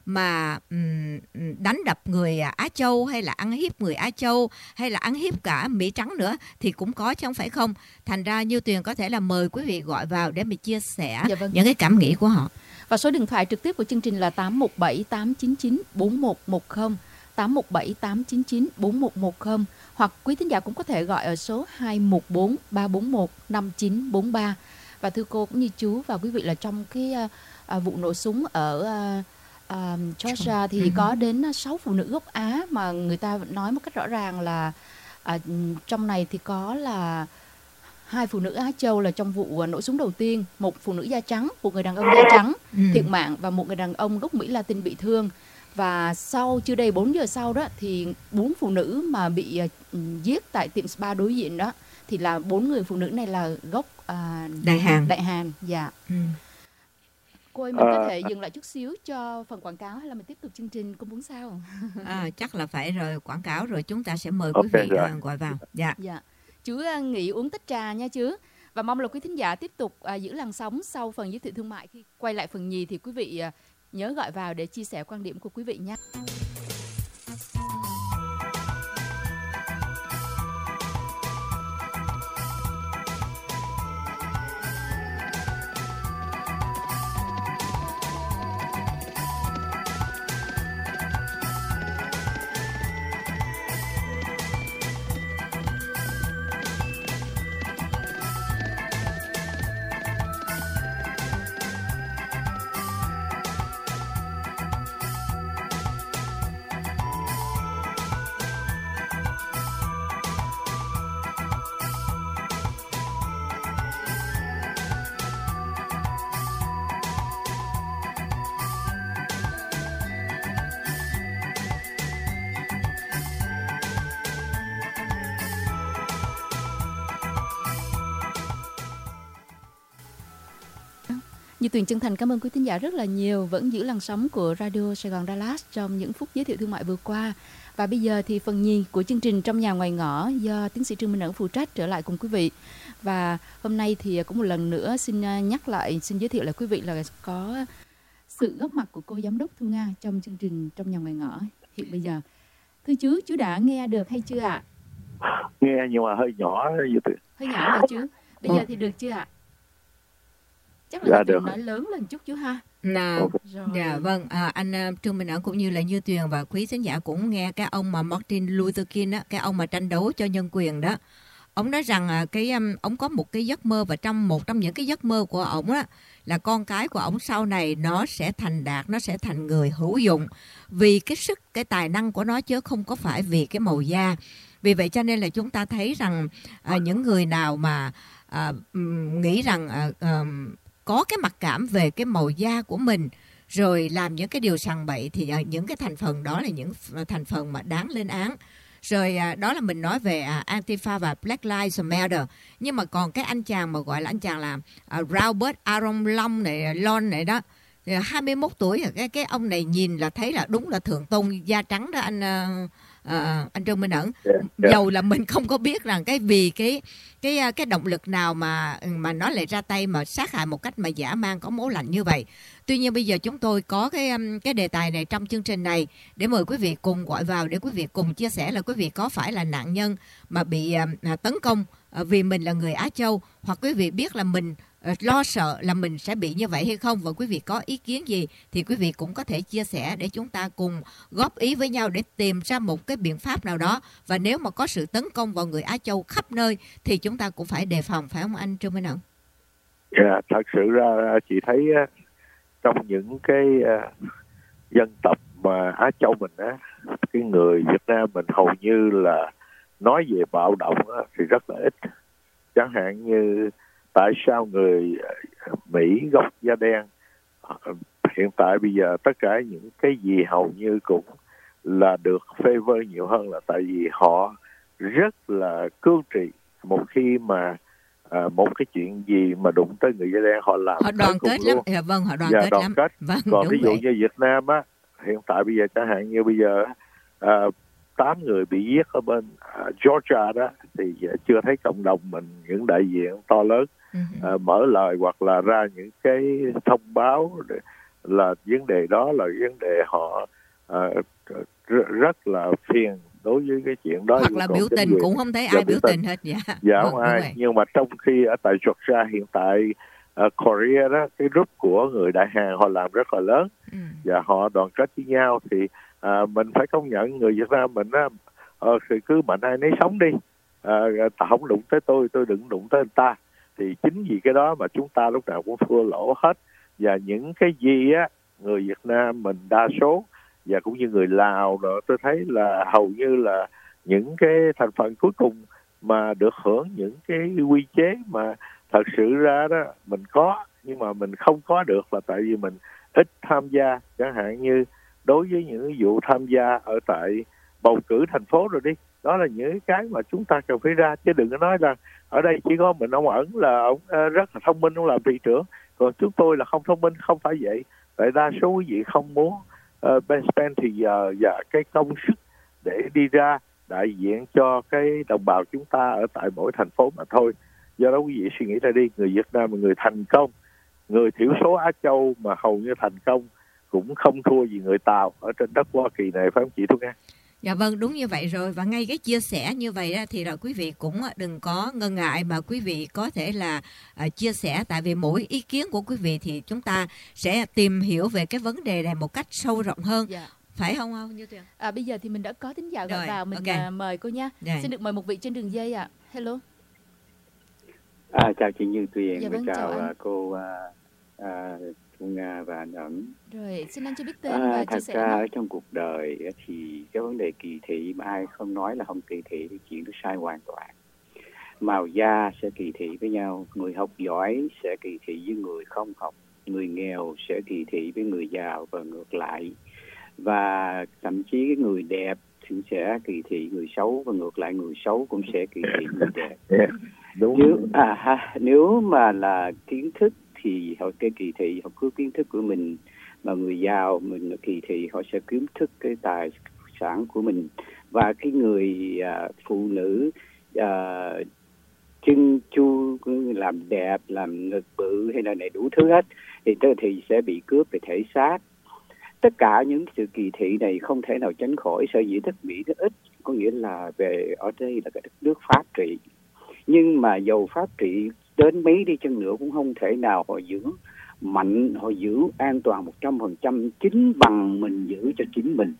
mà um, đánh đập người Á Châu, hay là ăn hiếp người Á Châu, hay là ăn hiếp cả Mỹ trắng nữa thì cũng có, chứ không phải không. Thành ra Như Tuyền có thể là mời quý vị gọi vào để mình chia sẻ dạ vâng. những cái cảm nghĩ của họ. Và số điện thoại trực tiếp của chương trình là tám một bảy tám chín chín bốn một một không, tám một bảy tám chín chín bốn một một không, hoặc quý thính giả cũng có thể gọi ở số hai một bốn ba bốn một năm chín bốn ba. Và thưa cô cũng như chú và quý vị, là trong cái uh, vụ nổ súng ở uh, uh, Georgia thì ừ. có đến sáu phụ nữ gốc Á, mà người ta nói một cách rõ ràng là uh, trong này thì có là hai phụ nữ Á Châu là trong vụ nổ súng đầu tiên, một phụ nữ da trắng, một người đàn ông da trắng ừ. thiệt mạng, và một người đàn ông gốc Mỹ Latin bị thương. Và sau chưa đầy bốn giờ sau đó thì bốn phụ nữ mà bị uh, giết tại tiệm spa đối diện đó thì là bốn người phụ nữ này là gốc uh, Đại Hàn. Đại Hàn, dạ. Ừ. Cô ơi, mình có thể dừng lại chút xíu cho phần quảng cáo hay là mình tiếp tục chương trình, cô muốn sao? À, chắc là phải rồi, quảng cáo rồi chúng ta sẽ mời quý okay, vị rồi. gọi vào. Dạ. Dạ. Chú uh, nghỉ uống tách trà nha chứ. Và mong là quý thính giả tiếp tục uh, giữ làn sóng sau phần giới thiệu thương mại. Khi quay lại phần nhì thì quý vị uh, nhớ gọi vào để chia sẻ quan điểm của quý vị nhé. Như Tuyền chân thành cảm ơn quý thính giả rất là nhiều, vẫn giữ làn sóng của Radio Sài Gòn Dallas trong những phút giới thiệu thương mại vừa qua. Và bây giờ thì phần nhì của chương trình Trong Nhà Ngoài Ngõ do tiến sĩ Trương Minh Ẩn phụ trách trở lại cùng quý vị. Và hôm nay thì cũng một lần nữa xin nhắc lại, xin giới thiệu lại quý vị là có sự góp mặt của cô giám đốc Thu Nga trong chương trình Trong Nhà Ngoài Ngõ. hiện bây giờ. Thưa chú, chú đã nghe được hay chưa ạ? Nghe nhưng mà hơi nhỏ như thế. Hơi nhỏ hả chú? Bây giờ thì được chưa ạ? Chắc là Dạ, Như Tuyền được. nói lớn lên chút chú ha. Nào, Rồi. dạ vâng, à, anh uh, Trương Minh Ẩn cũng như là Như Tuyền và quý khán giả cũng nghe cái ông mà Martin Luther King đó, cái ông mà tranh đấu cho nhân quyền đó. Ông nói rằng à, cái um, ông có một cái giấc mơ, và trong một trong những cái giấc mơ của ông đó là con cái của ông sau này nó sẽ thành đạt, nó sẽ thành người hữu dụng vì cái sức, cái tài năng của nó, chứ không có phải vì cái màu da. Vì vậy cho nên là chúng ta thấy rằng à, những người nào mà à, nghĩ rằng à, à, có cái mặc cảm về cái màu da của mình rồi làm những cái điều sằng bậy thì à, những cái thành phần đó là những thành phần mà đáng lên án. Rồi à, đó là mình nói về à, Antifa và Black Lives Matter. Nhưng mà còn cái anh chàng mà gọi là anh chàng là à, Robert Aaron Long này, Lon này đó, thì hai mươi mốt tuổi, cái cái ông này nhìn là thấy là đúng là thượng tôn da trắng đó anh uh, uh, anh Trương Minh Ẩn. Yeah, yeah. Dầu là mình không có biết rằng cái vì cái cái cái động lực nào mà mà nó lại ra tay mà sát hại một cách mà dã man, có máu lạnh như vậy. Tuy nhiên bây giờ chúng tôi có cái cái đề tài này trong chương trình này để mời quý vị cùng gọi vào, để quý vị cùng chia sẻ là quý vị có phải là nạn nhân mà bị uh, tấn công uh, vì mình là người Á Châu, hoặc quý vị biết là mình uh, lo sợ là mình sẽ bị như vậy hay không, và quý vị có ý kiến gì thì quý vị cũng có thể chia sẻ để chúng ta cùng góp ý với nhau để tìm ra một cái biện pháp nào đó. Và nếu mà có sự tấn công vào người Á Châu khắp nơi thì chúng ta cũng phải đề phòng, phải không anh Trương Minh Ẩn? Dạ, thật sự ra chị thấy trong những cái uh, dân tộc mà Á Châu mình á, cái người Việt Nam mình hầu như là nói về bạo động á, thì rất là ít. Chẳng hạn như tại sao người Mỹ gốc da đen uh, hiện tại bây giờ tất cả những cái gì hầu như cũng là được favor nhiều hơn, là tại vì họ rất là cương trị. Một khi mà À, một cái chuyện gì mà đụng tới người da đen họ làm họ đoàn kết lắm. Dạ, vâng, họ đoàn dạ, kết đoàn lắm kết. Vâng, còn ví dụ vậy. như Việt Nam á, hiện tại bây giờ chẳng hạn như bây giờ à, tám người bị giết ở bên à, Georgia đó, thì chưa thấy cộng đồng mình, những đại diện to lớn uh-huh. à, mở lời hoặc là ra những cái thông báo để, là vấn đề đó là vấn đề họ à, rất, rất là phiền đối với cái chuyện đó. Hoặc là biểu tình quyền, cũng không thấy ai biểu tình hết. Dạ, dạ không ai. Vậy. Nhưng mà trong khi ở tại Georgia hiện tại uh, Korea đó, cái group của người Đại Hàn họ làm rất là lớn ừ. và họ đoàn kết với nhau, thì uh, mình phải công nhận người Việt Nam mình á, uh, thì cứ mạnh ai nấy sống đi, uh, ta không đụng tới tôi, tôi đừng đụng tới anh ta. Thì chính vì cái đó mà chúng ta lúc nào cũng thua lỗ hết. Và những cái gì á, người Việt Nam mình đa số và cũng như người Lào rồi, tôi thấy là hầu như là những cái thành phần cuối cùng mà được hưởng những cái quy chế mà thật sự ra đó mình có, nhưng mà mình không có được là tại vì mình ít tham gia. Chẳng hạn như đối với những vụ tham gia ở tại bầu cử thành phố rồi đi, đó là những cái mà chúng ta cần phải ra, chứ đừng có nói rằng ở đây chỉ có mình ông Ẩn là ông rất là thông minh, ông làm thị trưởng, còn chúng tôi là không thông minh. Không phải vậy, tại đa số quý vị không muốn Uh, Ben Spence thì giờ và cái công sức để đi ra đại diện cho cái đồng bào chúng ta ở tại mỗi thành phố mà thôi. Do đó quý vị suy nghĩ ra đi, người Việt Nam là người thành công, người thiểu số Á Châu mà hầu như thành công cũng không thua gì người Tàu ở trên đất Hoa Kỳ này, phải không chị Thu Nga? Dạ vâng, đúng như vậy rồi. Và ngay cái chia sẻ như vậy đó, thì là quý vị cũng đừng có ngần ngại mà quý vị có thể là uh, chia sẻ. Tại vì mỗi ý kiến của quý vị thì chúng ta sẽ tìm hiểu về cái vấn đề này một cách sâu rộng hơn. Dạ. Phải không không Như Tuyền? À, bây giờ thì mình đã có thính giả gọi rồi, vào, mình okay. uh, mời cô nha. Dạ. Xin được mời một vị trên đường dây ạ. À. Hello. À, chào chị Như Tuyền, dạ, vâng, chào, chào cô uh, uh, Thu Nga và anh Ẩn. Rồi, xin anh cho biết tên à, và chia sẻ. Thật ra ở trong cuộc đời thì cái vấn đề kỳ thị mà ai không nói là không kỳ thị thì chuyện nó sai hoàn toàn. Màu da sẽ kỳ thị với nhau, người học giỏi sẽ kỳ thị với người không học, người nghèo sẽ kỳ thị với người giàu và ngược lại. Và thậm chí cái người đẹp thì sẽ kỳ thị người xấu, và ngược lại người xấu cũng sẽ kỳ thị người đẹp. Yeah, đúng. Nếu, à, ha, nếu mà là kiến thức thì họ cái kỳ thị họ cứ kiến thức của mình, mà người giàu mình kỳ thị họ sẽ kiến thức cái tài sản của mình. Và cái người à, phụ nữ à, chân chu làm đẹp, làm ngực bự hay là này đủ thứ hết thì thì sẽ bị cướp về thể xác. tất cả những sự kỳ thị này không thể nào tránh khỏi. Sở dĩ đất Mỹ rất ít, có nghĩa là về ở đây là cái đất nước pháp trị, nhưng mà dầu pháp trị đến mấy đi chăng nữa cũng không thể nào họ giữ mạnh, họ giữ an toàn một trăm phần trăm chính bằng mình giữ cho chính mình.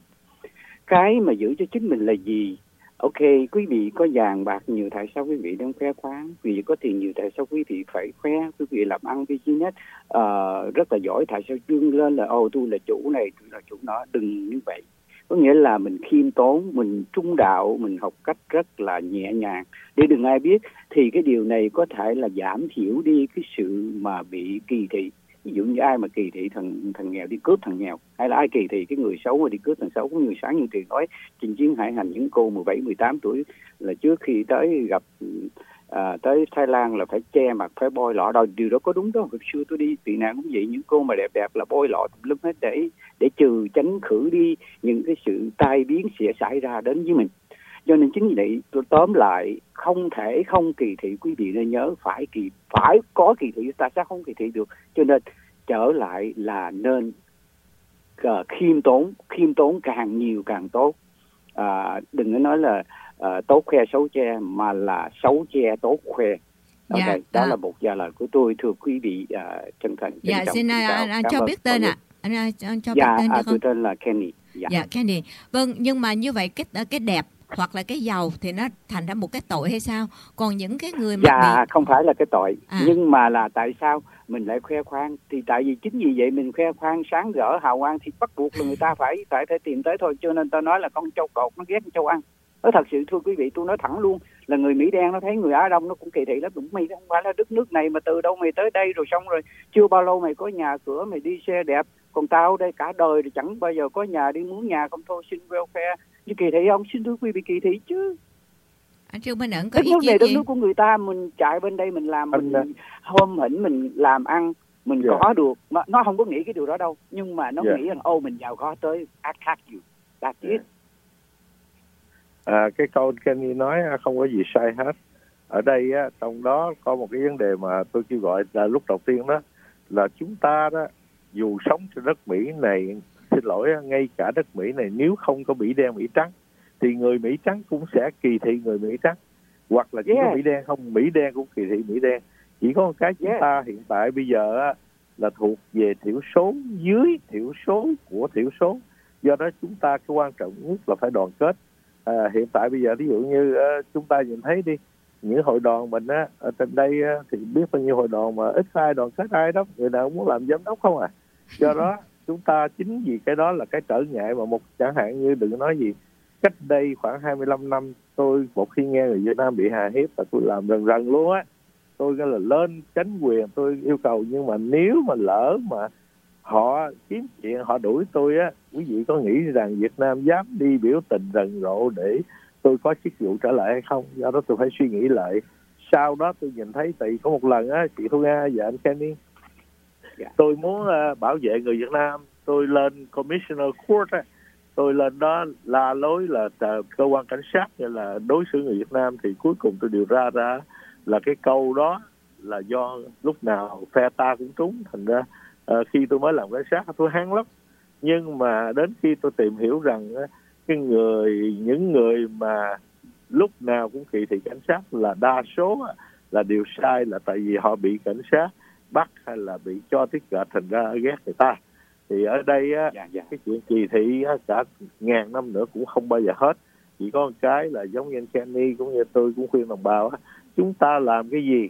Cái mà giữ cho chính mình là gì? Ok, quý vị có vàng bạc nhiều, tại sao quý vị đang khoe khoang? Quý vị có tiền nhiều, tại sao quý vị phải khoe? Quý vị làm ăn business uh, rất là giỏi, tại sao dương lên là ồ tôi là chủ này, tôi là chủ đó? Đừng như vậy. Có nghĩa là mình khiêm tốn, mình trung đạo, mình học cách rất là nhẹ nhàng để đừng ai biết. Thì cái điều này có thể là giảm thiểu đi cái sự mà bị kỳ thị. Ví dụ như ai mà kỳ thị thằng thằng nghèo đi cướp thằng nghèo, hay là ai kỳ thị cái người xấu mà đi cướp thằng xấu. Có người sáng như Tiền nói chinh chiến hải hành những cô mười bảy mười tám tuổi là trước khi tới gặp à, tới Thái Lan là phải che mặt, phải bôi lọ. Đó, điều đó có đúng đó. Hồi xưa tôi đi tị nạn cũng vậy, những cô mà đẹp đẹp là bôi lọ tùm lum hết để để trừ tránh khử đi những cái sự tai biến sẽ xảy ra đến với mình. Cho nên chính vì vậy tôi tóm lại, không thể không kỳ thị. Quý vị nên nhớ phải kỳ phải có kỳ thị, ta sẽ không kỳ thị được. Cho nên trở lại là nên uh, khiêm tốn, khiêm tốn càng nhiều càng tốt. Uh, đừng có nói là uh, tốt khoe xấu che, mà là xấu che tốt khoe. Dạ, okay, đó à. là một gia lời của tôi, thưa quý vị uh, chân thành. Dạ, xin anh, anh cho biết tên ạ. À. Anh, anh cho dạ, biết tên à, được không? tôi tên là Kenny. Dạ. Dạ, Kenny. Vâng, nhưng mà như vậy cái cái đẹp hoặc là cái giàu thì nó thành ra một cái tội hay sao? Còn những cái người mà dạ bị... không phải là cái tội, à. nhưng mà là tại sao mình lại khoe khoang? Thì tại vì chính vì vậy mình khoe khoang sáng rỡ hào quang thì bắt buộc là người ta phải phải phải tìm tới thôi. Cho nên ta nói là con trâu cột nó ghét con trâu ăn. Nói thật sự thưa quý vị, tôi nói thẳng luôn là người Mỹ đen nó thấy người Á Đông nó cũng kỳ thị lắm. Đúng, mày không phải là đất nước này mà từ đâu mày tới đây rồi xong rồi chưa bao lâu mày có nhà cửa, mày đi xe đẹp, còn tao đây cả đời rồi chẳng bao giờ có nhà, đi muốn nhà không thôi xin welfare. Như kỳ thị không? Xin thưa quý vị, kỳ thị chứ. Anh Trương Minh Ẩn có đất ý nước kiến này đất gì? nước của người ta, mình chạy bên đây mình làm, mình Anh... hôm hỉnh mình làm ăn, mình yeah. có được. Nó, nó không có nghĩ cái điều đó đâu, nhưng mà nó yeah. nghĩ rằng ô mình giàu có tới ác khác gì. That's it. Yeah. À, cái câu Kenny nói không có gì sai hết. Ở đây á, trong đó có một cái vấn đề mà tôi kêu gọi là lúc đầu tiên đó là chúng ta đó, dù sống trên đất Mỹ này, xin lỗi, ngay cả đất Mỹ này nếu không có Mỹ đen Mỹ trắng thì người Mỹ trắng cũng sẽ kỳ thị người Mỹ trắng, hoặc là chỉ yeah. có Mỹ đen không, Mỹ đen cũng kỳ thị Mỹ đen. Chỉ có một cái chúng yeah. ta hiện tại bây giờ á, là thuộc về thiểu số dưới thiểu số của thiểu số. Do đó chúng ta cái quan trọng nhất là phải đoàn kết. À, hiện tại bây giờ ví dụ như uh, chúng ta nhìn thấy đi, những hội đoàn mình á, ở trên đây uh, thì biết bao nhiêu hội đoàn mà ít ai đoàn kết ai đó, người nào cũng muốn làm giám đốc không à. Do đó chúng ta chính vì cái đó là cái trở ngại mà một chẳng hạn như đừng nói gì, cách đây khoảng hai mươi lăm năm tôi một khi nghe người Việt Nam bị hà hiếp là tôi làm rần rần luôn á. Tôi gọi là lên chánh quyền tôi yêu cầu, nhưng mà nếu mà lỡ mà họ kiếm chuyện họ đuổi tôi á, quý vị có nghĩ rằng Việt Nam dám đi biểu tình rần rộ để tôi có chức vụ trở lại hay không? Do đó tôi phải suy nghĩ lại. Sau đó tôi nhìn thấy tại có một lần á, chị Thu Nga và anh Kenny, yeah. tôi muốn uh, bảo vệ người Việt Nam, tôi lên Commissioner Court á, tôi lên đó la lối là uh, cơ quan cảnh sát hay là đối xử người Việt Nam, thì cuối cùng tôi điều ra ra là cái câu đó là do lúc nào phe ta cũng trúng. Thành ra uh, khi tôi mới làm cảnh sát tôi hăng lắm, nhưng mà đến khi tôi tìm hiểu rằng uh, cái người những người mà lúc nào cũng kỳ thị cảnh sát là đa số uh, là điều sai, là tại vì họ bị cảnh sát bắt hay là bị cho tiết gạch, thành ra ghét người ta. Thì ở đây á, dạ, dạ. cái chuyện kỳ thị á, cả ngàn năm nữa cũng không bao giờ hết. Chỉ có một cái là giống như anh Kenny cũng như tôi cũng khuyên đồng bào á, chúng ta làm cái gì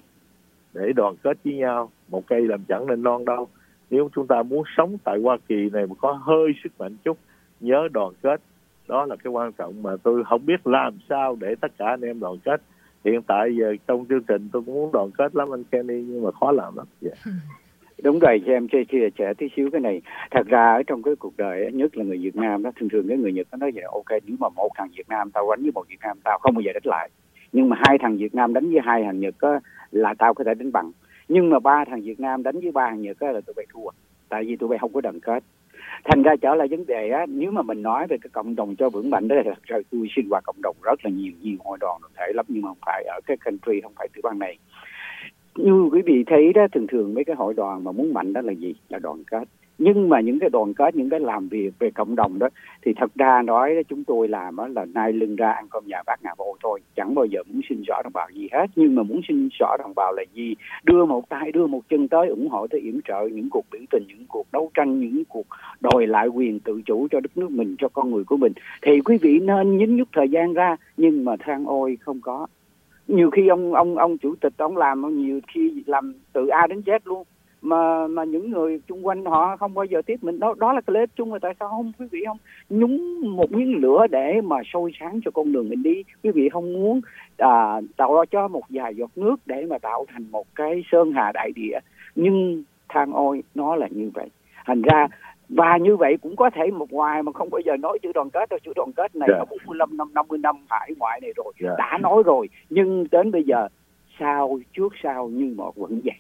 để đoàn kết với nhau, một cây làm chẳng nên non đâu. Nếu chúng ta muốn sống tại Hoa Kỳ này mà có hơi sức mạnh chút, nhớ đoàn kết, đó là cái quan trọng mà tôi không biết làm sao để tất cả anh em đoàn kết. Hiện tại giờ trong chương trình tôi cũng muốn đoàn kết lắm anh Kenny, nhưng mà khó làm lắm. Yeah. Đúng rồi, cho em chia chia sẻ tí xíu cái này. Thật ra ở trong cái cuộc đời, nhất là người Việt Nam đó, thường thường cái người Nhật nó nói vậy, ok, nếu mà một thằng Việt Nam tao đánh với một Việt Nam tao không bao giờ đánh lại, nhưng mà hai thằng Việt Nam đánh với hai thằng Nhật á, là tao có thể đánh bằng. Nhưng mà ba thằng Việt Nam đánh với ba thằng Nhật á, là tụi bay thua, tại vì tụi bay không có đoàn kết. Thành ra trở lại vấn đề á, nếu mà mình nói về cái cộng đồng cho vững mạnh đó, thì thật ra tôi sinh hoạt cộng đồng rất là nhiều, nhiều hội đoàn đoàn thể lắm, nhưng mà không phải ở cái country, không phải tiểu bang này. Như quý vị thấy đó, thường thường mấy cái hội đoàn mà muốn mạnh đó là gì? Là đoàn kết. Nhưng mà những cái đoàn kết, những cái làm việc về cộng đồng đó thì thật ra nói chúng tôi làm đó là nai lưng ra ăn cơm nhà bát ngà voi thôi, chẳng bao giờ muốn xin xỏ đồng bào gì hết. Nhưng mà muốn xin xỏ đồng bào là gì? Đưa một tay, đưa một chân tới, ủng hộ, tới yểm trợ những cuộc biểu tình, những cuộc đấu tranh, những cuộc đòi lại quyền tự chủ cho đất nước mình, cho con người của mình. Thì quý vị nên nhín nhút thời gian ra, nhưng mà than ôi không có. Nhiều khi ông ông ông chủ tịch ông làm nhiều khi làm từ A đến Z luôn, mà mà những người xung quanh họ không bao giờ tiếp mình. Đó đó là cái lợi ích chung. Rồi tại sao không quý vị không nhúng một miếng lửa để mà soi sáng cho con đường mình đi? Quý vị không muốn à, tạo cho một vài giọt nước để mà tạo thành một cái sơn hà đại địa, nhưng than ôi nó là như vậy. Thành ra và như vậy cũng có thể một ngoài mà không bao giờ nói chữ đoàn kết đâu. Chữ đoàn kết này yeah. nó bốn mươi lăm năm, năm mươi năm hải ngoại này rồi, yeah. đã nói rồi, nhưng đến bây giờ sau trước sau như một vẫn vậy.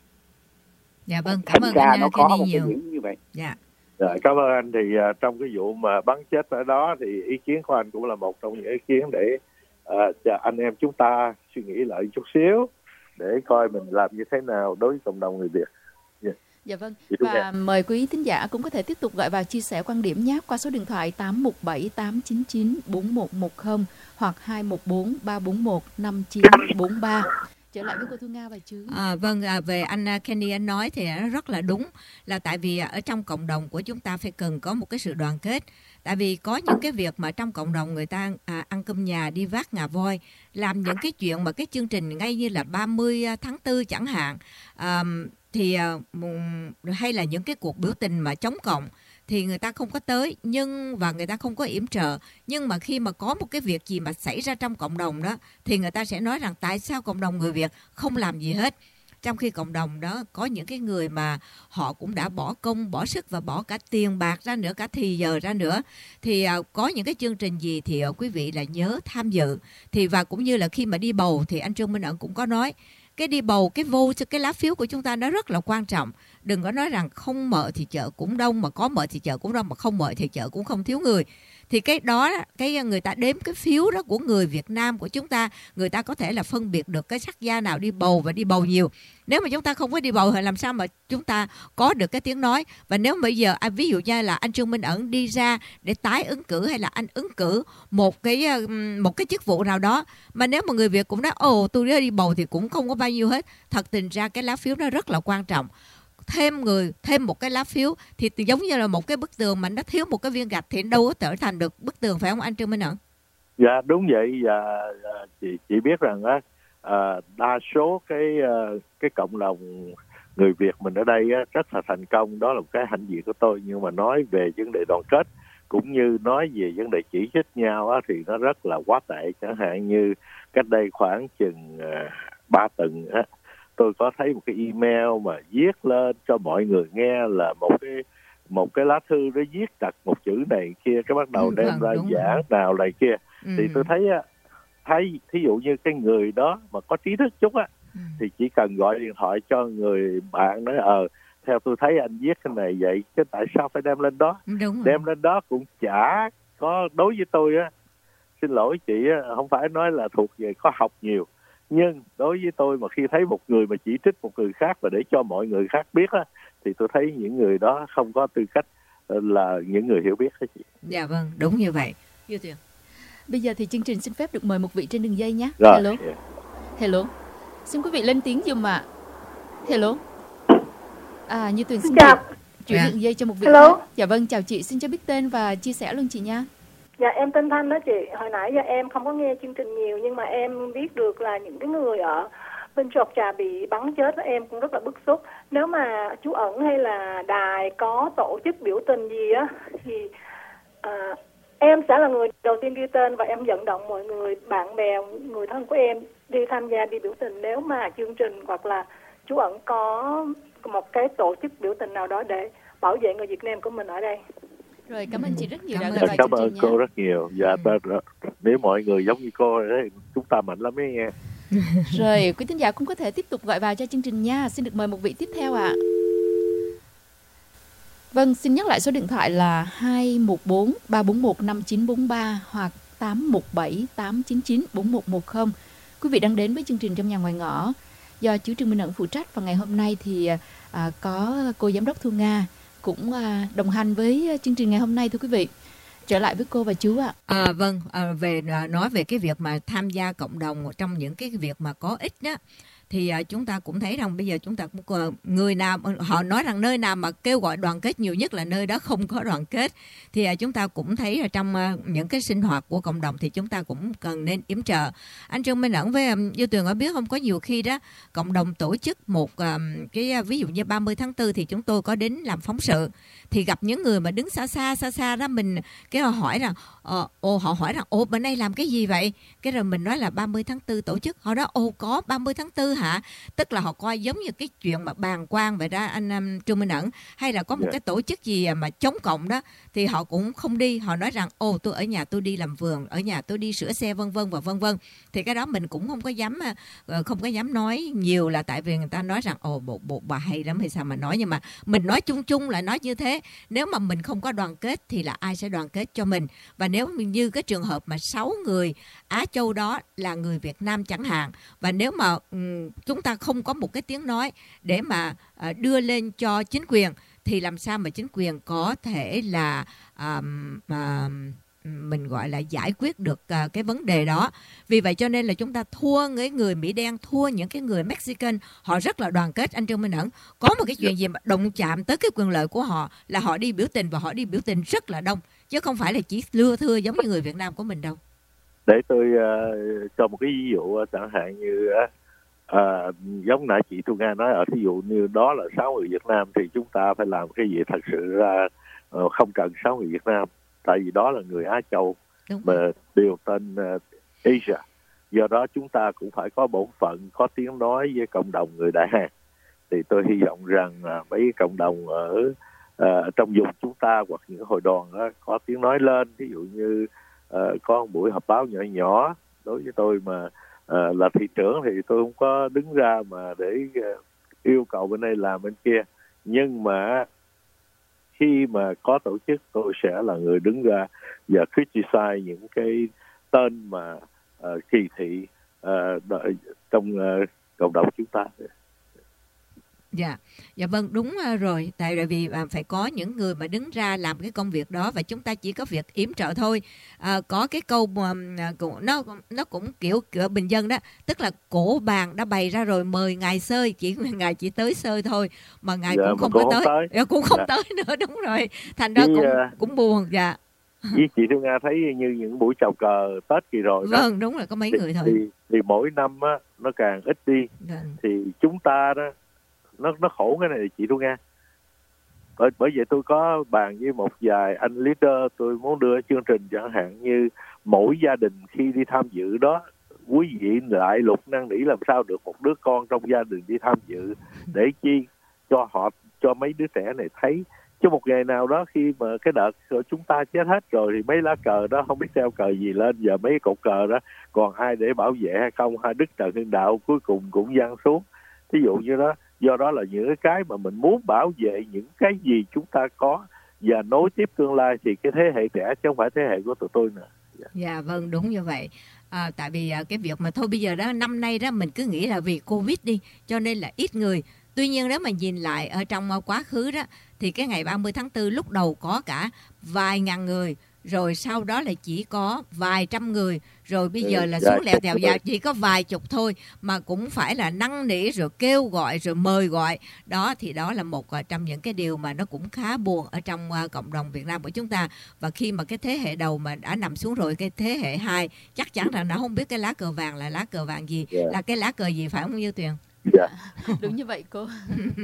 Dạ vâng, cảm ơn anh Kenny nhiều. Như vậy. Dạ. Dạ, cảm ơn anh. Thì uh, trong cái vụ mà bắn chết ở đó thì ý kiến của anh cũng là một trong những ý kiến để uh, cho anh em chúng ta suy nghĩ lại chút xíu để coi mình làm như thế nào đối với cộng đồng người Việt. Yeah. Dạ vâng, và mời quý thính giả cũng có thể tiếp tục gọi vào chia sẻ quan điểm nhé qua số điện thoại tám một bảy tám chín chín bốn một một không hoặc hai một bốn ba bốn một năm chín bốn ba. Trở lại với cô Thu Nga và chứ. À, vâng, à, về anh Kenny anh nói thì nó rất là đúng, là tại vì ở trong cộng đồng của chúng ta phải cần có một cái sự đoàn kết. Tại vì có những cái việc mà trong cộng đồng người ta à, ăn cơm nhà, đi vác ngà voi, làm những cái chuyện mà cái chương trình ngay như là ba mươi tháng tư chẳng hạn, à, thì hay là những cái cuộc biểu tình mà chống cộng thì người ta không có tới, nhưng và người ta không có yểm trợ. Nhưng mà khi mà có một cái việc gì mà xảy ra trong cộng đồng đó thì người ta sẽ nói rằng tại sao cộng đồng người Việt không làm gì hết, trong khi cộng đồng đó có những cái người mà họ cũng đã bỏ công, bỏ sức và bỏ cả tiền bạc ra nữa, cả thì giờ ra nữa. Thì uh, có những cái chương trình gì thì uh, quý vị là nhớ tham dự. Thì và cũng như là khi mà đi bầu thì anh Trương Minh Ẩn cũng có nói, cái đi bầu, cái vô cái lá phiếu của chúng ta nó rất là quan trọng. Đừng có nói rằng không mở thì chợ cũng đông, mà có mở thì chợ cũng đông, mà không mở thì chợ cũng không thiếu người. Thì cái đó, cái người ta đếm cái phiếu đó của người Việt Nam của chúng ta, người ta có thể là phân biệt được cái sắc da nào đi bầu và đi bầu nhiều. Nếu mà chúng ta không có đi bầu thì làm sao mà chúng ta có được cái tiếng nói. Và nếu bây giờ à, ví dụ như là anh Trương Minh Ẩn đi ra để tái ứng cử, hay là anh ứng cử một cái một cái chức vụ nào đó, mà nếu mà người Việt cũng nói ồ tôi đi bầu thì cũng không có bao nhiêu hết, thật tình ra cái lá phiếu nó rất là quan trọng. Thêm người, thêm một cái lá phiếu thì giống như là một cái bức tường mà nó thiếu một cái viên gạch thì đâu có trở thành được bức tường, phải không anh Trương Minh Ẩn? Dạ đúng vậy. Và chị chỉ biết rằng á, à, đa số cái cái cộng đồng người Việt mình ở đây á, rất là thành công. Đó là một cái hãnh diện của tôi. Nhưng mà nói về vấn đề đoàn kết cũng như nói về vấn đề chỉ trích nhau á, thì nó rất là quá tệ. Chẳng hạn như cách đây khoảng chừng ba uh, tuần á, tôi có thấy một cái email mà viết lên cho mọi người nghe là một cái một cái lá thư nó viết đặt một chữ này kia, cái bắt đầu ừ, đem ra giảng nào này kia. Ừ. Thì tôi thấy á, thấy thí dụ như cái người đó mà có trí thức chút á, ừ. thì chỉ cần gọi điện thoại cho người bạn nói ờ theo tôi thấy anh viết cái này vậy, chứ tại sao phải đem lên đó? Đúng đem lên đó cũng chả có, đối với tôi á, xin lỗi chị á, không phải nói là thuộc về có học nhiều, nhưng đối với tôi mà khi thấy một người mà chỉ trích một người khác và để cho mọi người khác biết á, thì tôi thấy những người đó không có tư cách là những người hiểu biết hết chị. Dạ vâng, đúng như vậy. Như Tuyền. Bây giờ thì chương trình xin phép được mời một vị trên đường dây nhé. Rồi. Hello. Yeah. Hello. Xin quý vị lên tiếng giùm ạ. Hello. À, Như Tuyền xin chào. Chuyển yeah. đường dây cho một vị Hello. khác. Dạ vâng, chào chị, xin cho biết tên và chia sẻ luôn chị nha. Dạ em tên Thanh đó chị. Hồi nãy giờ em không có nghe chương trình nhiều, nhưng mà em biết được là những cái người ở bên Georgia bị bắn chết đó, em cũng rất là bức xúc. Nếu mà chú Ẩn hay là đài có tổ chức biểu tình gì á thì à, em sẽ là người đầu tiên ghi tên và em vận động mọi người, bạn bè, người thân của em đi tham gia đi biểu tình. Nếu mà chương trình hoặc là chú Ẩn có một cái tổ chức biểu tình nào đó để bảo vệ người Việt Nam của mình ở đây. Rồi, cảm ơn chị rất nhiều cảm đã gọi vào cảm chương ơn trình cô nha. rất nhiều. Dạ, ta, nếu mọi người giống như cô ấy, chúng ta mạnh lắm ấy nghe. Rồi, quý thính giả cũng có thể tiếp tục gọi vào cho chương trình nha. Xin được mời một vị tiếp theo ạ. À. Vâng, xin nhắc lại số điện thoại là hai một bốn ba bốn một năm chín bốn ba hoặc tám một bảy tám chín chín bốn một một không. Quý vị đang đến với chương trình Trong Nhà Ngoài Ngõ do chú Trương Minh Ẩn phụ trách, và ngày hôm nay thì à, có cô giám đốc Thu Nga cũng à, đồng hành với chương trình ngày hôm nay thưa quý vị. Trở lại với cô và chú ạ. À, vâng, à, về nói về cái việc mà tham gia cộng đồng trong những cái việc mà có ích đó, thì à, chúng ta cũng thấy rằng bây giờ chúng ta cũng có người nào họ nói rằng nơi nào mà kêu gọi đoàn kết nhiều nhất là nơi đó không có đoàn kết, thì à, chúng ta cũng thấy là trong à, những cái sinh hoạt của cộng đồng thì chúng ta cũng cần nên yểm trợ. Anh Trương Minh Ẩn với um, Như Tuyền có biết không, có nhiều khi đó cộng đồng tổ chức một um, cái ví dụ như ba mươi tháng tư thì chúng tôi có đến làm phóng sự, thì gặp những người mà đứng xa xa xa xa đó, mình cái họ hỏi rằng ờ, ồ họ hỏi rằng ồ bữa nay làm cái gì vậy, cái rồi mình nói là ba mươi tháng tư tổ chức, họ đó ồ có ba mươi tháng tư hả, tức là họ coi giống như cái chuyện mà bàng quan vậy đó anh um, Trương Minh Ẩn, hay là có một Yeah. cái tổ chức gì mà chống cộng đó thì họ cũng không đi, họ nói rằng ồ tôi ở nhà tôi đi làm vườn, ở nhà tôi đi sửa xe vân vân và vân vân, thì cái đó mình cũng không có dám uh, không có dám nói nhiều, là tại vì người ta nói rằng ồ bộ bộ bà hay lắm hay sao mà nói, nhưng mà mình nói chung chung là nói như thế. Nếu mà mình không có đoàn kết thì là ai sẽ đoàn kết cho mình, và nếu như cái trường hợp mà sáu người Á Châu đó là người Việt Nam chẳng hạn, và nếu mà um, chúng ta không có một cái tiếng nói để mà uh, đưa lên cho chính quyền, thì làm sao mà chính quyền có thể là um, uh, mình gọi là giải quyết được uh, cái vấn đề đó. Vì vậy cho nên là chúng ta thua cái người Mỹ đen, thua những cái người Mexican, họ rất là đoàn kết. Anh Trương Minh Ẩn, có một cái chuyện gì mà động chạm tới cái quyền lợi của họ là họ đi biểu tình, và họ đi biểu tình rất là đông, chứ không phải là chỉ lưa thưa giống như người Việt Nam của mình đâu. Để tôi uh, cho một cái ví dụ uh, chẳng hạn như uh, giống nãy chị Thu Nga nói, ở thí dụ như đó là sáu người Việt Nam thì chúng ta phải làm cái gì thật sự ra uh, không cần sáu người Việt Nam, tại vì đó là người Á Châu. Đúng. Mà đều tên uh, Asia, do đó chúng ta cũng phải có bổn phận, có tiếng nói với cộng đồng người Đại Hàn. Thì tôi hy vọng rằng uh, mấy cộng đồng ở uh, trong vùng chúng ta hoặc những hội đoàn uh, có tiếng nói lên. Ví dụ như uh, có một buổi họp báo nhỏ nhỏ, đối với tôi mà uh, là thị trưởng thì tôi không có đứng ra mà để uh, yêu cầu bên đây làm bên kia, nhưng mà khi mà có tổ chức tôi sẽ là người đứng ra và criticize những cái tên mà uh, kỳ thị uh, đợi, trong uh, cộng đồng chúng ta. Dạ, dạ vâng, đúng rồi. Tại vì phải có những người mà đứng ra làm cái công việc đó, và chúng ta chỉ có việc yểm trợ thôi. À, có cái câu mà nó nó cũng kiểu, kiểu bình dân đó, tức là cổ bàn đã bày ra rồi, mời ngài sơi, chỉ ngài chỉ tới sơi thôi mà ngài dạ, cũng không có tới, tới. Dạ, cũng không dạ. tới nữa, đúng rồi. Thành ra cũng uh, cũng buồn. Dạ. Với chị Thu Nga thấy như những buổi chào cờ Tết kỳ rồi đó. Vâng, đúng rồi, có mấy thì, người thôi. Thì, thì mỗi năm á nó càng ít đi. Dạ. Thì chúng ta đó nó nó khổ cái này chị Thu Nga. Bởi bởi vậy tôi có bàn với một vài anh leader, tôi muốn đưa chương trình chẳng hạn như mỗi gia đình khi đi tham dự đó, quý vị lại lục năn nỉ làm sao được một đứa con trong gia đình đi tham dự, để chi cho họ, cho mấy đứa trẻ này thấy. Chứ một ngày nào đó khi mà cái đợt chúng ta chết hết rồi thì mấy lá cờ đó không biết treo cờ gì lên, giờ mấy cột cờ đó còn ai để bảo vệ hay không, hay Đức Trần Hưng Đạo cuối cùng cũng văng xuống. Ví dụ như đó, do đó là những cái mà mình muốn bảo vệ những cái gì chúng ta có và nối tiếp tương lai thì cái thế hệ trẻ chứ không phải thế hệ của tụi tôi nữa. Dạ, dạ vâng, đúng như vậy. À, tại vì à, cái việc mà thôi bây giờ đó, năm nay đó mình cứ nghĩ là vì Covid đi cho nên là ít người. Tuy nhiên nếu mà nhìn lại ở trong quá khứ đó thì cái ngày ba mươi tháng tư lúc đầu có cả vài ngàn người, rồi sau đó là chỉ có vài trăm người, rồi bây giờ là xuống lèo tèo vào chỉ có vài chục thôi, mà cũng phải là năn nỉ rồi kêu gọi rồi mời gọi. Đó thì đó là một trong những cái điều mà nó cũng khá buồn ở trong cộng đồng Việt Nam của chúng ta. Và khi mà cái thế hệ đầu mà đã nằm xuống rồi, cái thế hệ hai chắc chắn là nó không biết cái lá cờ vàng là lá cờ vàng gì, yeah. là cái lá cờ gì, phải không Như Tuyền? Dạ. Đúng như vậy cô.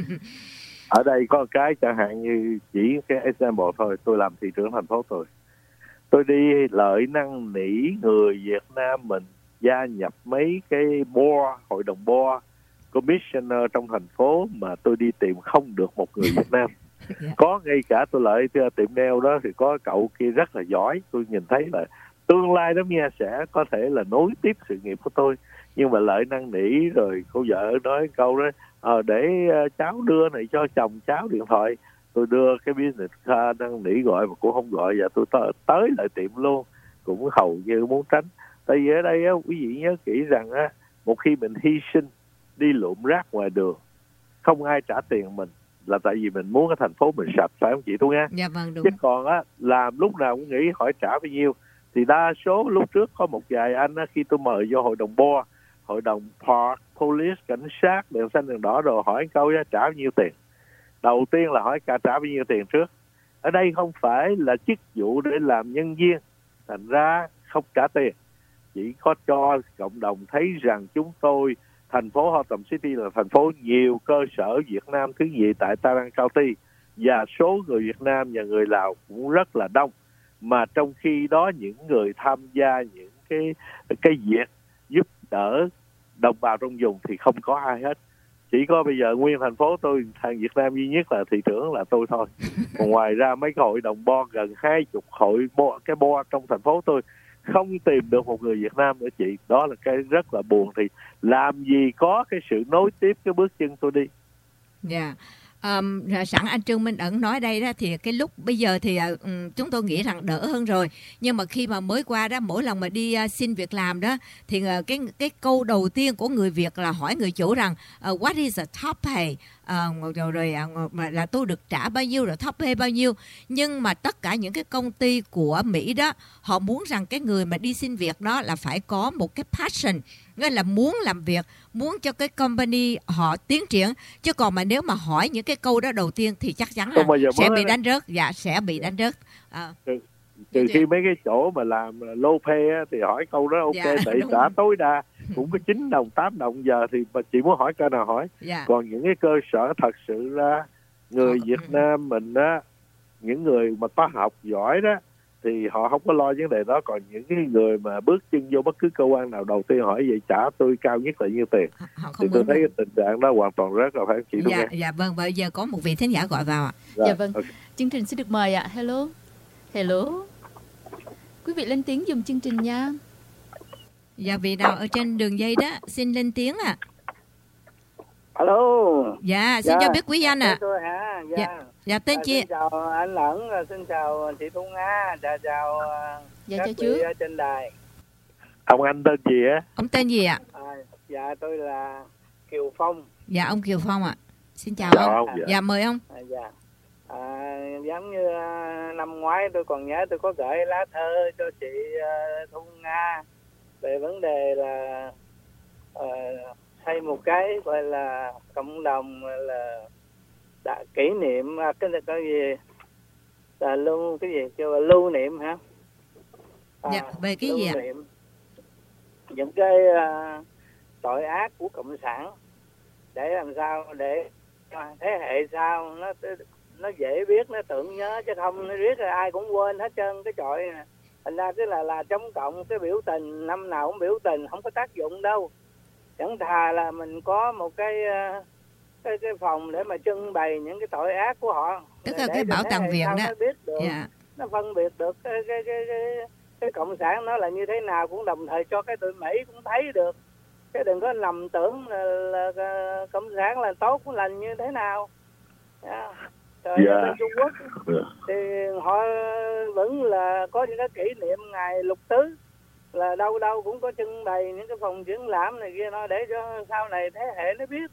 Ở đây có cái chẳng hạn như chỉ cái example thôi, tôi làm thị trưởng thành phố tôi. Tôi đi lợi năn nỉ người Việt Nam mình gia nhập mấy cái board, hội đồng board, commissioner trong thành phố, mà tôi đi tìm không được một người Việt Nam. Yeah. Có ngay cả tôi lợi tiệm nail đó thì có cậu kia rất là giỏi, tôi nhìn thấy là tương lai đó nha sẽ có thể là nối tiếp sự nghiệp của tôi. Nhưng mà lợi năn nỉ rồi cô vợ nói câu đó, à, để uh, cháu đưa này cho chồng cháu điện thoại. Tôi đưa cái business card năn nỉ gọi mà cũng không gọi, và tôi tới, tới lại tiệm luôn, cũng hầu như muốn tránh. Tại vì ở đây á, quý vị nhớ kỹ rằng á, một khi mình hy sinh đi lượm rác ngoài đường, không ai trả tiền mình, là tại vì mình muốn cái thành phố mình sạch, phải không chị Thu Nga? Dạ vâng, đúng. Chứ còn á, làm lúc nào cũng nghĩ hỏi trả bao nhiêu. Thì đa số lúc trước có một vài anh á, khi tôi mời vô hội đồng bo, hội đồng park, police, cảnh sát, đèn xanh đèn đỏ rồi hỏi câu trả bao nhiêu tiền. Đầu tiên là hỏi cả trả bao nhiêu tiền trước. Ở đây không phải là chức vụ để làm nhân viên, thành ra không trả tiền. Chỉ có cho cộng đồng thấy rằng chúng tôi, thành phố Hotham City là thành phố nhiều cơ sở Việt Nam thứ nhì tại Tarrant County, và số người Việt Nam và người Lào cũng rất là đông. Mà trong khi đó những người tham gia những cái cái việc giúp đỡ đồng bào trong vùng thì không có ai hết. Chỉ có bây giờ nguyên thành phố tôi, thằng Việt Nam duy nhất là thị trưởng là tôi thôi. Còn ngoài ra mấy cái hội đồng bo, gần hai chục hội bo, cái bo trong thành phố tôi không tìm được một người Việt Nam nữa chị. Đó là cái rất là buồn. Thì làm gì có cái sự nối tiếp cái bước chân tôi đi. Dạ. Yeah. Um, sẵn anh Trương Minh Ẩn nói đây đó, thì cái lúc bây giờ thì um, chúng tôi nghĩ rằng đỡ hơn rồi, nhưng mà khi mà mới qua đó, mỗi lần mà đi uh, xin việc làm đó thì uh, cái cái câu đầu tiên của người Việt là hỏi người chủ rằng uh, what is the top pay, uh, rồi, rồi uh, là tôi được trả bao nhiêu, rồi top pay bao nhiêu. Nhưng mà tất cả những cái công ty của Mỹ đó, họ muốn rằng cái người mà đi xin việc đó là phải có một cái passion, nghĩa là muốn làm việc, muốn cho cái company họ tiến triển. Chứ còn mà nếu mà hỏi những cái câu đó đầu tiên thì chắc chắn là sẽ bị đánh rớt. Dạ, sẽ bị đánh rớt. À. Trừ, trừ khi mấy cái chỗ mà làm low pay á, thì hỏi câu đó ok, dạ, tại trả rồi. Tối đa cũng có chín đồng, tám đồng giờ thì mà chị muốn hỏi cái nào hỏi. Dạ. Còn những cái cơ sở thật sự là người Việt Nam mình á, những người mà có học giỏi đó thì họ không có lo vấn đề đó. Còn những cái người mà bước chân vô bất cứ cơ quan nào, đầu tiên hỏi vậy trả tôi cao nhất là nhiêu tiền, thì tôi thấy cái tình trạng đó hoàn toàn rất là phải chị đúng dạ, không? dạ vâng, bây giờ có một vị thính giả gọi vào ạ. Dạ, dạ vâng, okay. Chương trình xin được mời ạ. Hello, hello, quý vị lên tiếng dùm chương trình nha. Dạ, vị nào ở trên đường dây đó xin lên tiếng ạ. À. Alo. Dạ, xin dạ. cho biết quý danh ạ. À. Tôi hả? Dạ. Dạ. Dạ, tên à, chị. Xin chào anh Lẫn, xin chào chị Thu Nga, chào chào dạ, các vị ở trên đài. Ông anh tên gì á? Ông tên gì ạ? À, dạ tôi là Kiều Phong. Dạ, ông Kiều Phong ạ. Xin chào dạ, ông. ông. Dạ. dạ, mời ông. À, dạ. À, giống như năm ngoái tôi còn nhớ tôi có gửi lá thơ cho chị uh, Thu Nga về vấn đề là uh, xây một cái gọi là cộng đồng là đã kỷ niệm à, cái cái gì là lưu cái gì kêu là lưu niệm hả? À, dạ, về cái gì ạ? Những cái uh, tội ác của cộng sản để làm sao để thế hệ sau nó nó dễ biết, nó tưởng nhớ, chứ không nó biết là ai cũng quên hết trơn cái trọi này. Thành ra cái là là chống cộng, cái biểu tình năm nào cũng biểu tình không có tác dụng đâu. Chẳng thà là mình có một cái uh, cái cái phòng để mà trưng bày những cái tội ác của họ, tức là cái bảo tàng viện đó, nó biết được, yeah. nó phân biệt được cái cái, cái cái cái cộng sản nó là như thế nào, cũng đồng thời cho cái tụi Mỹ cũng thấy được, chứ đừng có lầm tưởng là, là, là cộng sản là tốt cũng lành như thế nào. Yeah. Rồi yeah. Bên Trung Quốc yeah. thì họ vẫn là có những cái kỷ niệm ngày lục tứ, là đâu đâu cũng có trưng bày những cái phòng triển lãm này kia, nó để cho sau này thế hệ nó biết.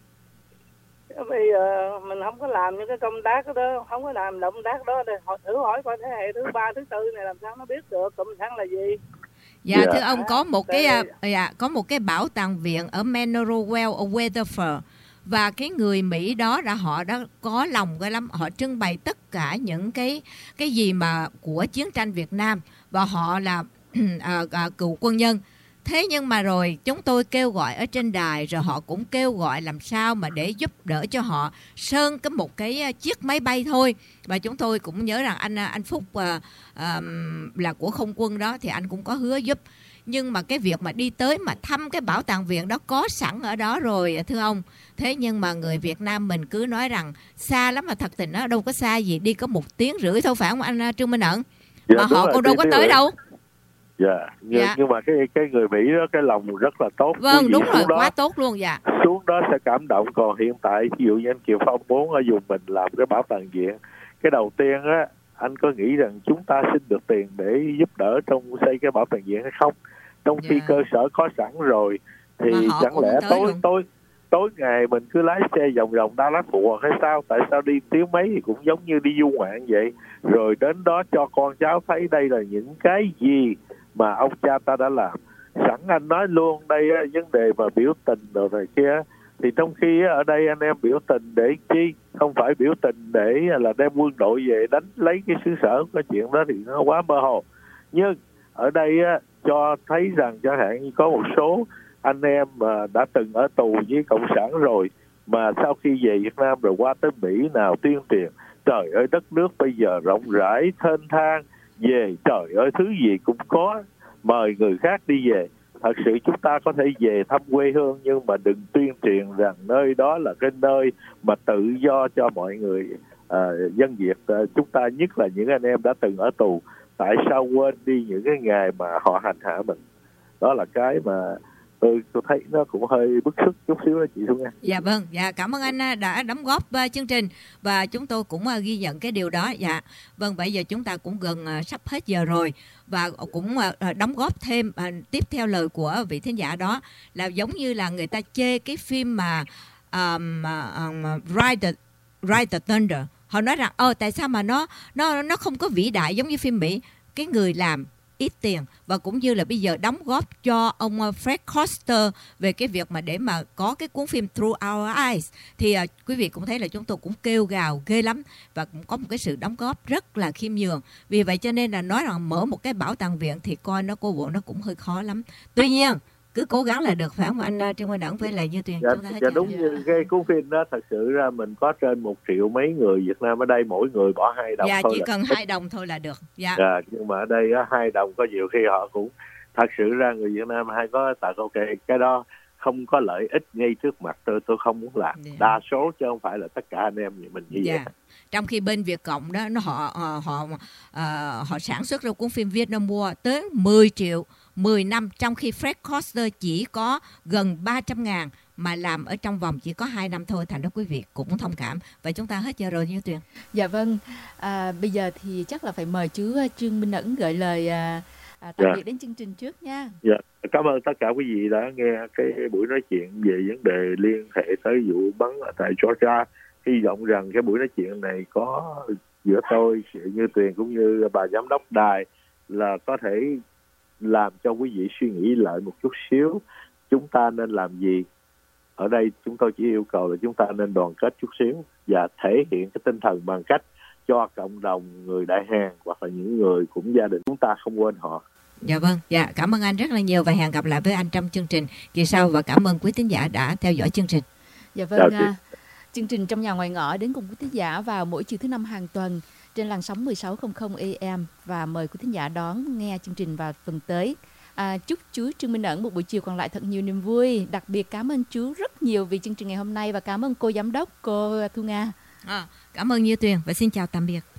Bây giờ mình không có làm những cái công tác đó, không có làm động tác đó, thì họ thử hỏi coi thế hệ thứ ba, thứ tư này làm sao nó biết được cộng sản là gì. Dạ, yeah. Thưa ông, có một cái dạ, có một cái bảo tàng viện ở Manorowell ở Weatherford, và cái người Mỹ đó đã họ đã có lòng cái lắm, họ trưng bày tất cả những cái cái gì mà của chiến tranh Việt Nam, và họ là à, à, cựu quân nhân. Thế nhưng mà rồi chúng tôi kêu gọi ở trên đài, rồi họ cũng kêu gọi làm sao mà để giúp đỡ cho họ sơn cái một cái chiếc máy bay thôi. Và chúng tôi cũng nhớ rằng anh anh Phúc uh, uh, là của không quân đó, thì anh cũng có hứa giúp. Nhưng mà cái việc mà đi tới mà thăm cái bảo tàng viện đó có sẵn ở đó rồi thưa ông. Thế nhưng mà người Việt Nam mình cứ nói rằng xa lắm, mà thật tình nó đâu có xa gì, đi có một tiếng rưỡi thôi phải không anh Trương Minh Ẩn? Dạ, mà họ cũng đâu có tới đâu. Dạ, nhưng, dạ. nhưng mà cái cái người Mỹ đó cái lòng rất là tốt. Vâng, đúng rồi, đó, quá tốt luôn. Dạ. Xuống đó sẽ cảm động. Còn hiện tại ví dụ như anh Kiều Phong muốn ở vùng mình làm cái bảo tàng viện, cái đầu tiên á, anh có nghĩ rằng chúng ta xin được tiền để giúp đỡ trong xây cái bảo tàng viện hay không? Trong khi dạ. cơ sở có sẵn rồi thì chẳng lẽ tối luôn. tối tối ngày mình cứ lái xe vòng vòng Dallas Fort hay sao? Tại sao đi tiếng mấy thì cũng giống như đi du ngoạn vậy. Rồi đến đó cho con cháu thấy đây là những cái gì mà ông cha ta đã làm. Sẵn anh nói luôn đây vấn đề mà biểu tình rồi này kia, thì trong khi ở đây anh em biểu tình để chi? Không phải biểu tình để là đem quân đội về đánh lấy cái xứ sở. Cái chuyện đó thì nó quá mơ hồ. Nhưng ở đây cho thấy rằng chẳng hạn như có một số anh em mà đã từng ở tù với cộng sản rồi, mà sau khi về Việt Nam rồi qua tới Mỹ nào tuyên truyền trời ơi đất nước bây giờ rộng rãi thênh thang, về trời ơi thứ gì cũng có, mời người khác đi về. Thật sự chúng ta có thể về thăm quê hương, nhưng mà đừng tuyên truyền rằng nơi đó là cái nơi mà tự do cho mọi người à, dân Việt à, chúng ta, nhất là những anh em đã từng ở tù. Tại sao quên đi những cái ngày mà họ hành hạ mình? Đó là cái mà tôi tôi thấy nó cũng hơi bức xúc chút xíu đó chị Xuân Nga. Dạ vâng, dạ cảm ơn anh đã đóng góp uh, chương trình và chúng tôi cũng uh, ghi nhận cái điều đó. Dạ vâng, bây giờ chúng ta cũng gần uh, sắp hết giờ rồi và cũng uh, đóng góp thêm uh, tiếp theo lời của vị thính giả đó là giống như là người ta chê cái phim mà um, um, Ride the Ride the Thunder. Họ nói rằng ờ tại sao mà nó nó nó không có vĩ đại giống như phim Mỹ. Cái người làm ít tiền và cũng như là bây giờ đóng góp cho ông Fred Koster về cái việc mà để mà có cái cuốn phim Through Our Eyes thì uh, quý vị cũng thấy là chúng tôi cũng kêu gào ghê lắm và cũng có một cái sự đóng góp rất là khiêm nhường. Vì vậy cho nên là nói rằng mở một cái bảo tàng viện thì coi nó cô bộ nó cũng hơi khó lắm. Tuy nhiên cứ cố gắng là được, phải không anh Trương Minh Ẩn với lại Như Tuyền? Dạ, dạ đúng dạ. Như cái cuốn phim đó thật sự ra mình có trên một triệu mấy người Việt Nam ở đây, mỗi người bỏ hai đồng dạ, thôi. Dạ chỉ cần là... hai đồng thôi là được. Dạ. dạ nhưng mà ở đây á, hai đồng có nhiều khi họ cũng thật sự ra người Việt Nam hay có tại ok cái đó không có lợi ích ngay trước mặt tôi tôi không muốn làm. Yeah. Đa số chứ không phải là tất cả anh em như mình như yeah. vậy. Trong khi bên Việt Cộng đó nó họ họ họ, uh, họ sản xuất ra cuốn phim Vietnam War tới mười triệu mười năm, trong khi Fred Koster chỉ có gần ba trăm ngàn mà làm ở trong vòng chỉ có hai năm thôi. Thành ra quý vị cũng thông cảm. Và chúng ta hết giờ rồi Như Tuyền. Dạ vâng, à, bây giờ thì chắc là phải mời chú Trương Minh Ẩn gửi lời à, à, tạm biệt dạ. đến chương trình trước nha. Dạ, cảm ơn tất cả quý vị đã nghe cái buổi nói chuyện về vấn đề liên hệ tới vụ bắn ở tại Georgia. Hy vọng rằng cái buổi nói chuyện này có giữa tôi, Như Tuyền cũng như bà giám đốc đài là có thể làm cho quý vị suy nghĩ lại một chút xíu chúng ta nên làm gì. Ở đây chúng tôi chỉ yêu cầu là chúng ta nên đoàn kết chút xíu và thể hiện cái tinh thần bằng cách cho cộng đồng người Đại Hàn hoặc là những người cũng gia đình chúng ta không quên họ. Dạ vâng, dạ cảm ơn anh rất là nhiều và hẹn gặp lại với anh trong chương trình kỳ sau và cảm ơn quý thính giả đã theo dõi chương trình. Dạ vâng, à, chương trình Trong Nhà Ngoài Ngõ đến cùng quý thính giả vào mỗi chiều thứ năm hàng tuần trên làn sóng mười sáu trăm A M và mời quý thính giả đón nghe chương trình vào tuần tới. À, chúc chú Trương Minh Ẩn một buổi chiều còn lại thật nhiều niềm vui. Đặc biệt cảm ơn chú rất nhiều vì chương trình ngày hôm nay và cảm ơn cô giám đốc, cô Thu Nga. À, cảm ơn Như Tuyền và xin chào tạm biệt.